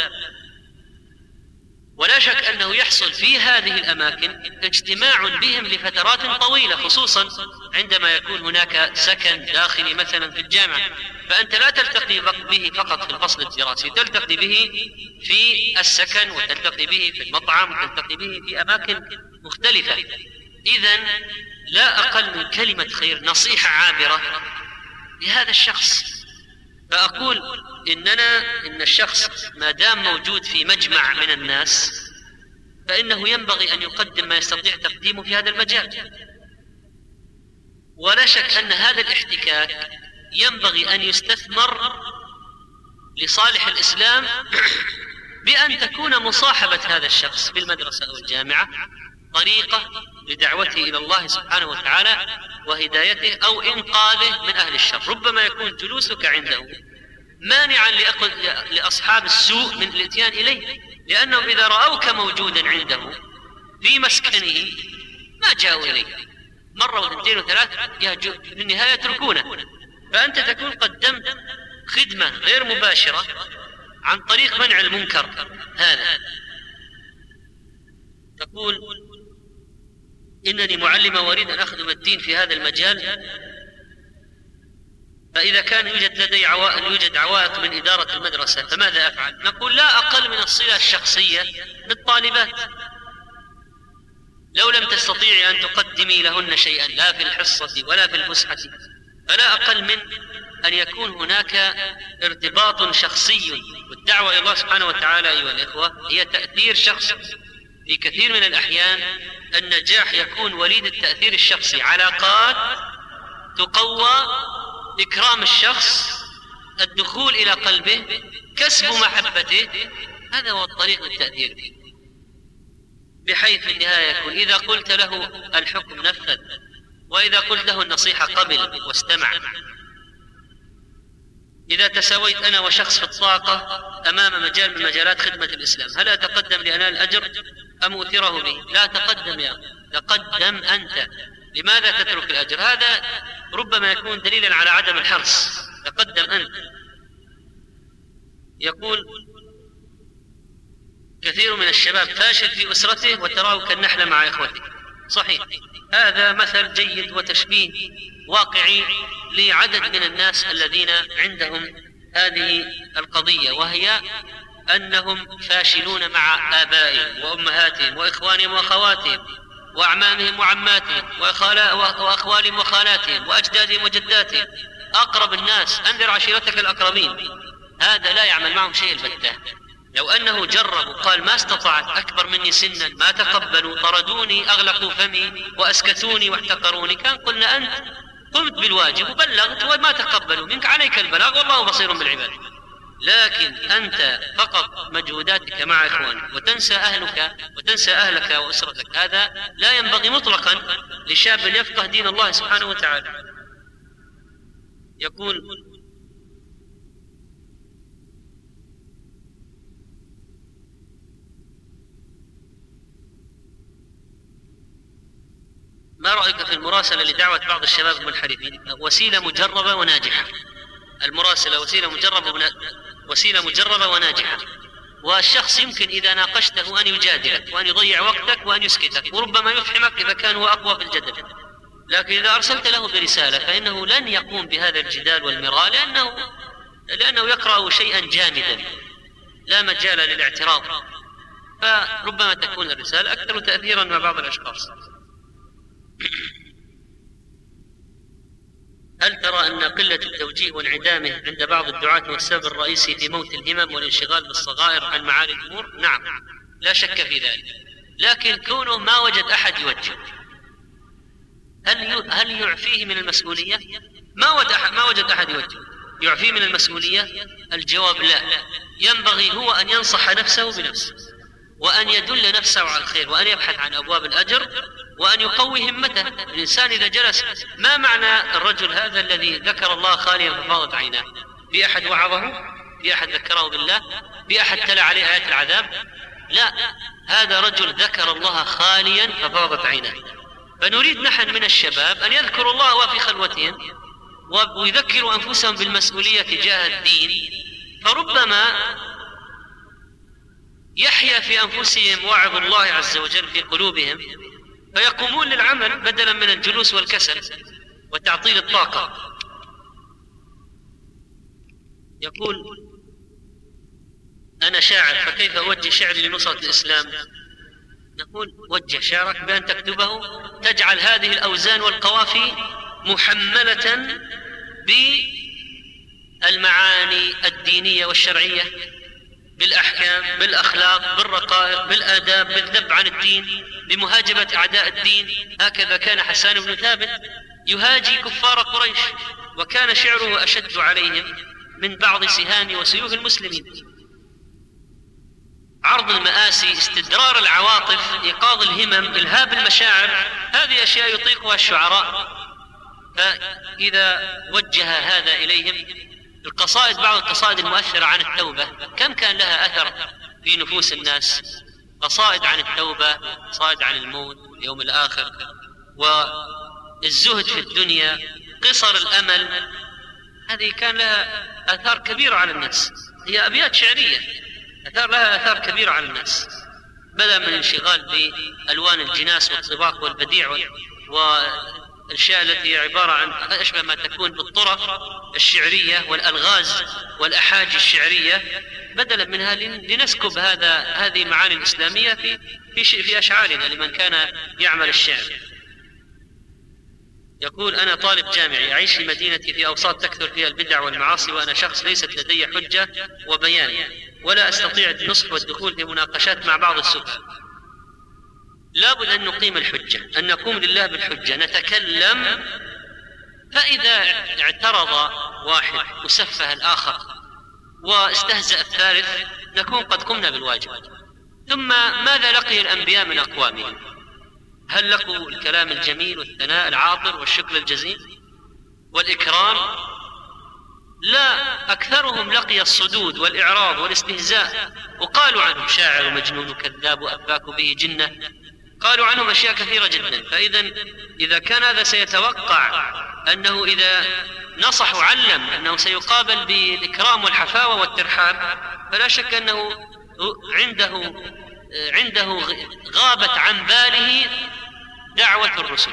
Speaker 2: ولا شك أنه يحصل في هذه الأماكن اجتماع بهم لفترات طويلة، خصوصا عندما يكون هناك سكن داخلي مثلا في الجامعة، فأنت لا تلتقي به فقط في الفصل الدراسي، تلتقي به في السكن، وتلتقي به في المطعم، وتلتقي به في أماكن مختلفة. إذن لا أقل من كلمة خير، نصيحة عابرة لهذا الشخص. فأقول إننا إن الشخص ما دام موجود في مجمع من الناس فإنه ينبغي أن يقدم ما يستطيع تقديمه في هذا المجال. ولا شك أن هذا الاحتكاك ينبغي أن يستثمر لصالح الإسلام بأن تكون مصاحبة هذا الشخص في المدرسة أو الجامعة طريقة لدعوته إلى الله سبحانه وتعالى وهدايته أو إنقاذه من أهل الشر. ربما يكون جلوسك عنده مانعا لأصحاب السوء من الاتيان إليه، لأنهم إذا رأوك موجودا عنده في مسكنه ما جاءوا إليه، مرة واثنتين وثلاث في النهاية يتركونه. فأنت تكون قدمت خدمة غير مباشرة عن طريق منع المنكر هذا. تقول إنني معلمة وأريد أن أخدم الدين في هذا المجال، فإذا كان يوجد لدي عوائق يوجد عوائق من إدارة المدرسة فماذا أفعل؟ نقول لا أقل من الصلة الشخصية بالطالبات. لو لم تستطيعي أن تقدمي لهن شيئا لا في الحصة ولا في الفسحة فلا أقل من أن يكون هناك ارتباط شخصي. والدعوة إلى الله سبحانه وتعالى أيها الإخوة هي تأثير شخصي. في كثير من الأحيان النجاح يكون وليد التأثير الشخصي، علاقات تقوى، إكرام الشخص، الدخول إلى قلبه، كسب محبته، هذا هو الطريق للتأثير. بحيث في النهاية يكون إذا قلت له الحكم نفذ، وإذا قلت له النصيحة قبل واستمع. إذا تساويت أنا وشخص في الطاقة أمام مجال من مجالات خدمة الإسلام، هل أتقدم لأنال الأجر أم أثيره به؟ لا تقدم يا تقدم أنت. لماذا تترك الأجر؟ هذا ربما يكون دليلا على عدم الحرص. تقدم أنت. يقول كثير من الشباب فاشل في أسرته وتراه كالنحلة مع إخوته. صحيح، هذا مثل جيد وتشبيه واقعي لعدد من الناس الذين عندهم هذه القضية، وهي أنهم فاشلون مع آبائهم وأمهاتهم وإخوانهم وأخواتهم وأعمامهم وعماتهم وأخوالهم وخالاتهم وأجدادهم وجداتهم، أقرب الناس، أنذر عشيرتك الأقربين. هذا لا يعمل معهم شيء البتة. لو أنه جرب وقال ما استطعت، أكبر مني سنا، ما تقبلوا، طردوني، أغلقوا فمي وأسكتوني واحتقروني، كان قلنا أنت قمت بالواجب وبلغت وما تقبلوا منك، عليك البلاغ والله بصير بالعباد. لكن أنت فقط مجهوداتك مع إخوانك وتنسى أهلك وتنسى أهلك وأسرتك، هذا لا ينبغي مطلقا لشاب يفقه دين الله سبحانه وتعالى. يقول ما رأيك في المراسلة لدعوة بعض الشباب المنحرفين؟ وسيلة مجربة وناجحة. المراسلة وسيلة مجربة ون... وسيلة مجربة وناجحة، والشخص يمكن إذا ناقشته أن يجادلك وأن يضيع وقتك وأن يسكتك، وربما يفحمك إذا كان هو أقوى في الجدل. لكن إذا أرسلت له برسالة فإنه لن يقوم بهذا الجدال والمراء، لأنه لأنه يقرأ شيئا جامدا لا مجال للاعتراض، فربما تكون الرسالة أكثر تأثيرا مع بعض الأشخاص. هل ترى أن قلة التوجيه وانعدامه عند بعض الدعاة هو السبب الرئيسي في موت الهمم والانشغال بالصغائر عن معالي الأمور؟ نعم، لا شك في ذلك. لكن كونه ما وجد أحد يوجه، هل هل يعفيه من المسؤولية؟ ما وجد أحد ما وجد أحد يوجه، يعفيه من المسؤولية؟ الجواب لا. ينبغي هو أن ينصح نفسه بنفسه، وأن يدل نفسه على الخير، وأن يبحث عن أبواب الأجر، وأن يقوي همته. الإنسان إذا جلس، ما معنى الرجل هذا الذي ذكر الله خاليا ففاضت عيناه؟ في أحد وعظه؟ في أحد ذكره بالله؟ في أحد تلا عليه آيات العذاب؟ لا، هذا رجل ذكر الله خاليا ففاضت عيناه. فنريد نحن من الشباب أن يذكروا الله وفي خلوتهم ويذكروا أنفسهم بالمسؤولية تجاه الدين، فربما يحيا في أنفسهم وعظ الله عز وجل في قلوبهم، فيقومون للعمل بدلا من الجلوس والكسل وتعطيل الطاقة. يقول أنا شاعر، فكيف أوجه شعري لنصرة الإسلام؟ نقول وجه شعرك بأن تكتبه، تجعل هذه الأوزان والقوافي محملة بالمعاني الدينية والشرعية، بالأحكام، بالأخلاق، بالرقائق، بالآداب، بالذب عن الدين، بمهاجمة أعداء الدين. هكذا كان حسان بن ثابت يهاجي كفار قريش، وكان شعره أشد عليهم من بعض سهام وسيوف المسلمين. عرض المآسي، استدرار العواطف، إيقاظ الهمم، إلهاب المشاعر، هذه أشياء يطيقها الشعراء. فإذا وجه هذا إليهم، القصائد، بعض القصائد المؤثرة عن التوبة كم كان لها أثر في نفوس الناس، قصائد عن التوبة، قصائد عن الموت واليوم الآخر والزهد في الدنيا، قصر الأمل، هذه كان لها آثار كبيرة على الناس. هي أبيات شعرية أثار لها آثار كبيرة على الناس، بدأ من الانشغال بألوان الجناس والطباق والبديع والأشياء التي هي عبارة عن أشبه ما تكون بالطرف الشعرية والألغاز والأحاجي الشعرية، بدلا منها لنسكب هذا هذه المعاني الإسلامية في في في أشعارنا لمن كان يعمل الشعر. يقول: أنا طالب جامعي أعيش في مدينتي في أوساط تكثر فيها البدع والمعاصي، وأنا شخص ليست لدي حجة وبيان، ولا أستطيع النصح والدخول في مناقشات مع بعض السفهاء. لابد أن نقيم الحجة، أن نقوم لله بالحجة، نتكلم، فإذا اعترض واحد وسفه الآخر واستهزأ الثالث نكون قد قمنا بالواجب. ثم ماذا لقي الأنبياء من أقوامهم؟ هل لقوا الكلام الجميل والثناء العاطر والشكر الجزيل والإكرام؟ لا، أكثرهم لقي الصدود والإعراض والاستهزاء، وقالوا عنهم شاعر ومجنون وكذاب وأفاك به جنة، قالوا عنهم أشياء كثيرة جدا. فإذا إذا كان هذا سيتوقع أنه إذا نصح وعلم أنه سيقابل بالإكرام والحفاوة والترحاب، فلا شك أنه عنده عنده غابت عن باله دعوة الرسل.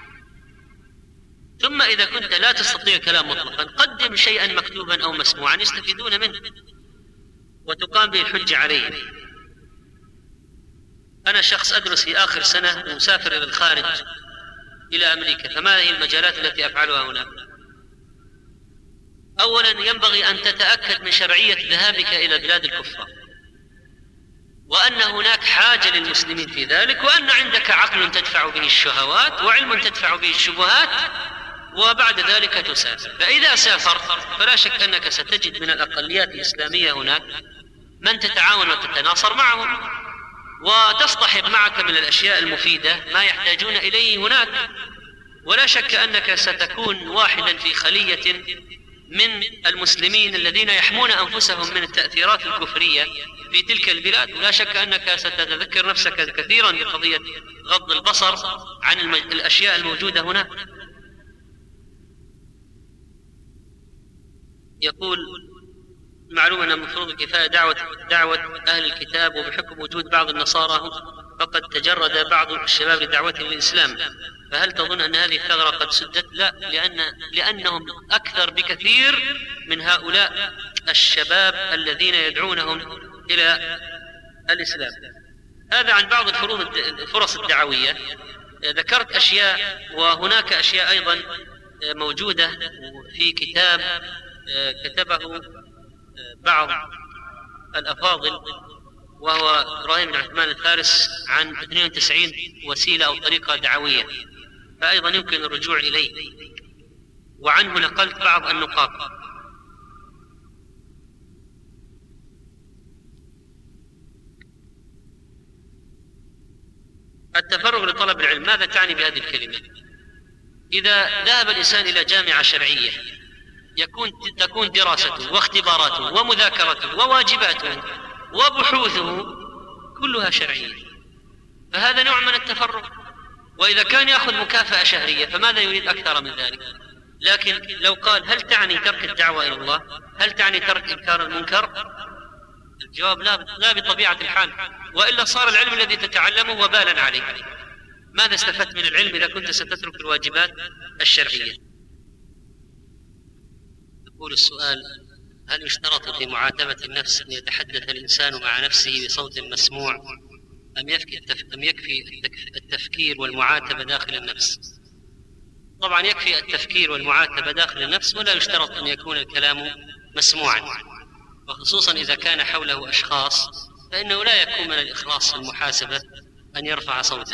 Speaker 2: ثم إذا كنت لا تستطيع كلام مطلقا، قدم شيئا مكتوبا أو مسموعا يستفيدون منه وتقام به الحجة عليه. أنا شخص أدرس في آخر سنة ومسافر إلى الخارج إلى أمريكا، فما هي المجالات التي أفعلها هناك؟ أولا ينبغي أن تتأكد من شرعية ذهابك إلى بلاد الكفار، وأن هناك حاجة للمسلمين في ذلك، وأن عندك عقل تدفع به الشهوات وعلم تدفع به الشبهات، وبعد ذلك تسافر. فإذا سافرت فلا شك أنك ستجد من الأقليات الإسلامية هناك من تتعاون وتتناصر معهم، وتصطحب معك من الأشياء المفيدة ما يحتاجون إليه هناك. ولا شك أنك ستكون واحدا في خلية من المسلمين الذين يحمون أنفسهم من التأثيرات الكفرية في تلك البلاد. ولا شك أنك ستتذكر نفسك كثيرا بقضية غض البصر عن الأشياء الموجودة هناك. يقول: معلوم أن المفروض كفاية دعوة, دعوة أهل الكتاب، وبحكم وجود بعض النصارى فقد تجرد بعض الشباب لدعوتهم للإسلام، فهل تظن أن هذه الثغرة قد سدت؟ لا، لأن لأنهم أكثر بكثير من هؤلاء الشباب الذين يدعونهم إلى الإسلام. هذا عن بعض الفرص الدعوية. ذكرت أشياء، وهناك أشياء أيضا موجودة في كتاب كتبه بعض الأفاضل وهو إبراهيم بن عثمان الفارس عن اثنين وتسعين وسيلة أو طريقة دعوية، فأيضا يمكن الرجوع إليه، وعنه نقلت بعض النقاط. التفرغ لطلب العلم، ماذا تعني بهذه الكلمة؟ إذا ذهب الإنسان إلى جامعة شرعية يكون تكون دراسته واختباراته ومذاكرته وواجباته وبحوثه كلها شرعية، فهذا نوع من التفرغ. وإذا كان يأخذ مكافأة شهرية فماذا يريد أكثر من ذلك؟ لكن لو قال: هل تعني ترك الدعوة إلى الله؟ هل تعني ترك إنكار المنكر؟ الجواب لا، لا بطبيعة الحال، وإلا صار العلم الذي تتعلمه وبالا عليك. ماذا استفدت من العلم إذا كنت ستترك الواجبات الشرعية؟ يقول السؤال: هل يشترط في معاتبة النفس أن يتحدث الإنسان مع نفسه بصوت مسموع أم يكفي أم يكفي التفكير والمعاتبة داخل النفس؟ طبعا يكفي التفكير والمعاتبة داخل النفس، ولا يشترط أن يكون الكلام مسموعا، وخصوصا إذا كان حوله أشخاص فإنه لا يكون من الإخلاص في المحاسبة أن يرفع صوته.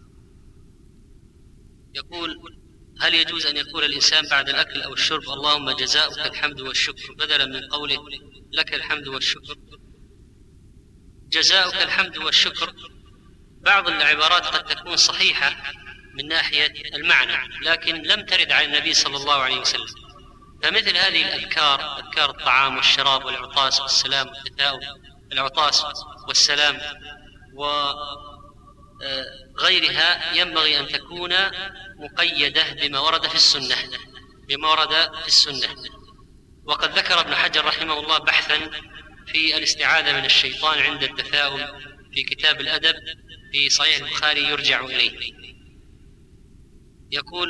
Speaker 2: يقول: هل يجوز أن يقول الإنسان بعد الأكل أو الشرب اللهم جزاؤك الحمد والشكر بدلا من قوله لك الحمد والشكر؟ جزاؤك الحمد والشكر بعض العبارات قد تكون صحيحة من ناحية المعنى، لكن لم ترد عن النبي صلى الله عليه وسلم. فمثل هذه الأذكار، أذكار الطعام والشراب والعطاس والسلام والتثاؤب، العطاس والسلام وغيرها، ينبغي أن تكون مقيدة بما ورد في السنة بما ورد في السنة وقد ذكر ابن حجر رحمه الله بحثا في الاستعاذة من الشيطان عند التثاؤب في كتاب الأدب في صحيح البخاري يرجع إليه. يقول: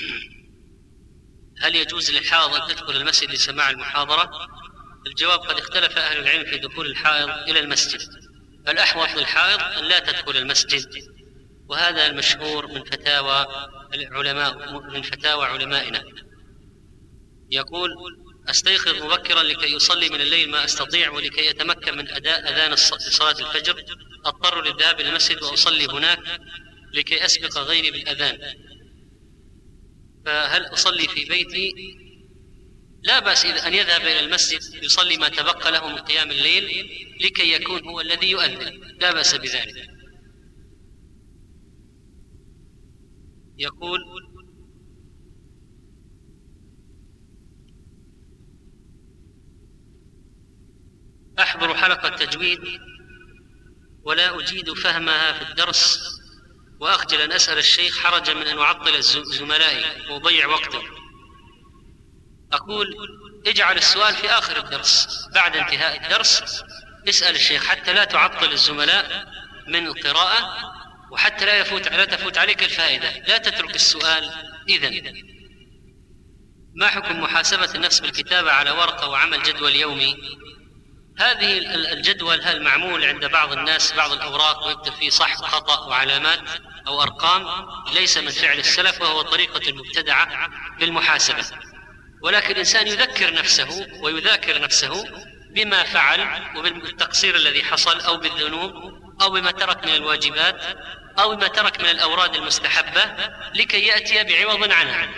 Speaker 2: هل يجوز للحائض أن تدخل المسجد لسماع المحاضرة؟ الجواب: قد اختلف أهل العلم في دخول الحائض إلى المسجد، فالأحوط للحائض أن لا تدخل المسجد، وهذا المشهور من فتاوى العلماء من فتاوى علمائنا. يقول: أستيقظ مبكرا لكي يصلي من الليل ما أستطيع، ولكي أتمكن من أداء أذان صلاة الفجر أضطر للذهاب إلى المسجد وأصلي هناك لكي أسبق غيري بالأذان، فهل أصلي في بيتي؟ لا بأس أن يذهب إلى المسجد يصلي ما تبقى له من قيام الليل لكي يكون هو الذي يؤذن، لا بأس بذلك. يقول: أحضر حلقة تجويد ولا أجيد فهمها في الدرس، وأخجل أن أسأل الشيخ حرجا من أن أعطل زملائي وأضيع وقتي. أقول: اجعل السؤال في آخر الدرس، بعد انتهاء الدرس اسأل الشيخ حتى لا تعطل الزملاء من القراءة، وحتى لا يفوت لا تفوت عليك الفائدة. لا تترك السؤال. إذن ما حكم محاسبة النفس بالكتابة على ورقة وعمل جدول يومي؟ هذه الجدول هل معمول عند بعض الناس بعض الأوراق ويكتب فيه صح وخطأ وعلامات أو أرقام، ليس من فعل السلف، وهو طريقة المبتدعة للمحاسبة. ولكن الإنسان يذكر نفسه ويذاكر نفسه بما فعل وبالتقصير الذي حصل أو بالذنوب أو بما ترك من الواجبات أو بما ترك من الأوراد المستحبة لكي يأتي بعوض عنها.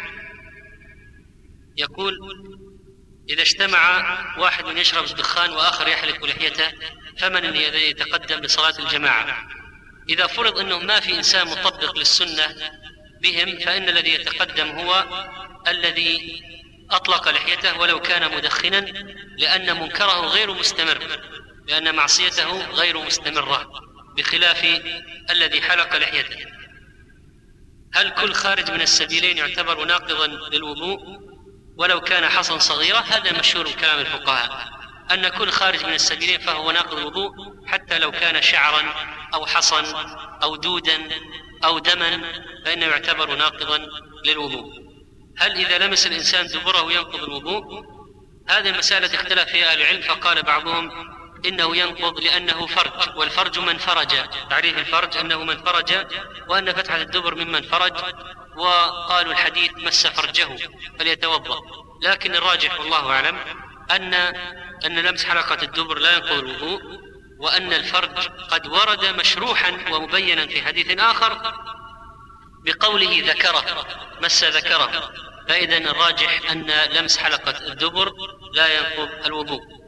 Speaker 2: يقول: إذا اجتمع واحد يشرب الدخان وآخر يحلق لحيته فمن الذي يتقدم لصلاة الجماعة؟ إذا فرض أنه ما في إنسان مطبق للسنة بهم فإن الذي يتقدم هو الذي أطلق لحيته ولو كان مدخنا، لأن منكره غير مستمر، لأن معصيته غير مستمرة، بخلاف الذي حلق لحيته. هل كل خارج من السبيلين يعتبر ناقضا للوضوء ولو كان حصن صغيرة؟ هذا مشهور من كلام الفقهاء، أن كل خارج من السبيلين فهو ناقض الوضوء حتى لو كان شعرا أو حصن أو دودا أو دما فإنه يعتبر ناقضا للوضوء. هل إذا لمس الإنسان دبره ينقض الوضوء؟ هذه المسألة اختلف فيها أهل العلم، فقال بعضهم إنه ينقض لأنه فرج، والفرج من فرج، تعريف الفرج أنه من فرج، وأن فتحة الدبر ممن فرج، وقالوا الحديث مس فرجه فليتوضأ. لكن الراجح والله أعلم أن أن لمس حلقة الدبر لا ينقض الوضوء، وأن الفرج قد ورد مشروحا ومبينا في حديث آخر بقوله ذكره، مس ذكره، فإذا الراجح أن لمس حلقة الدبر لا ينقض الوضوء.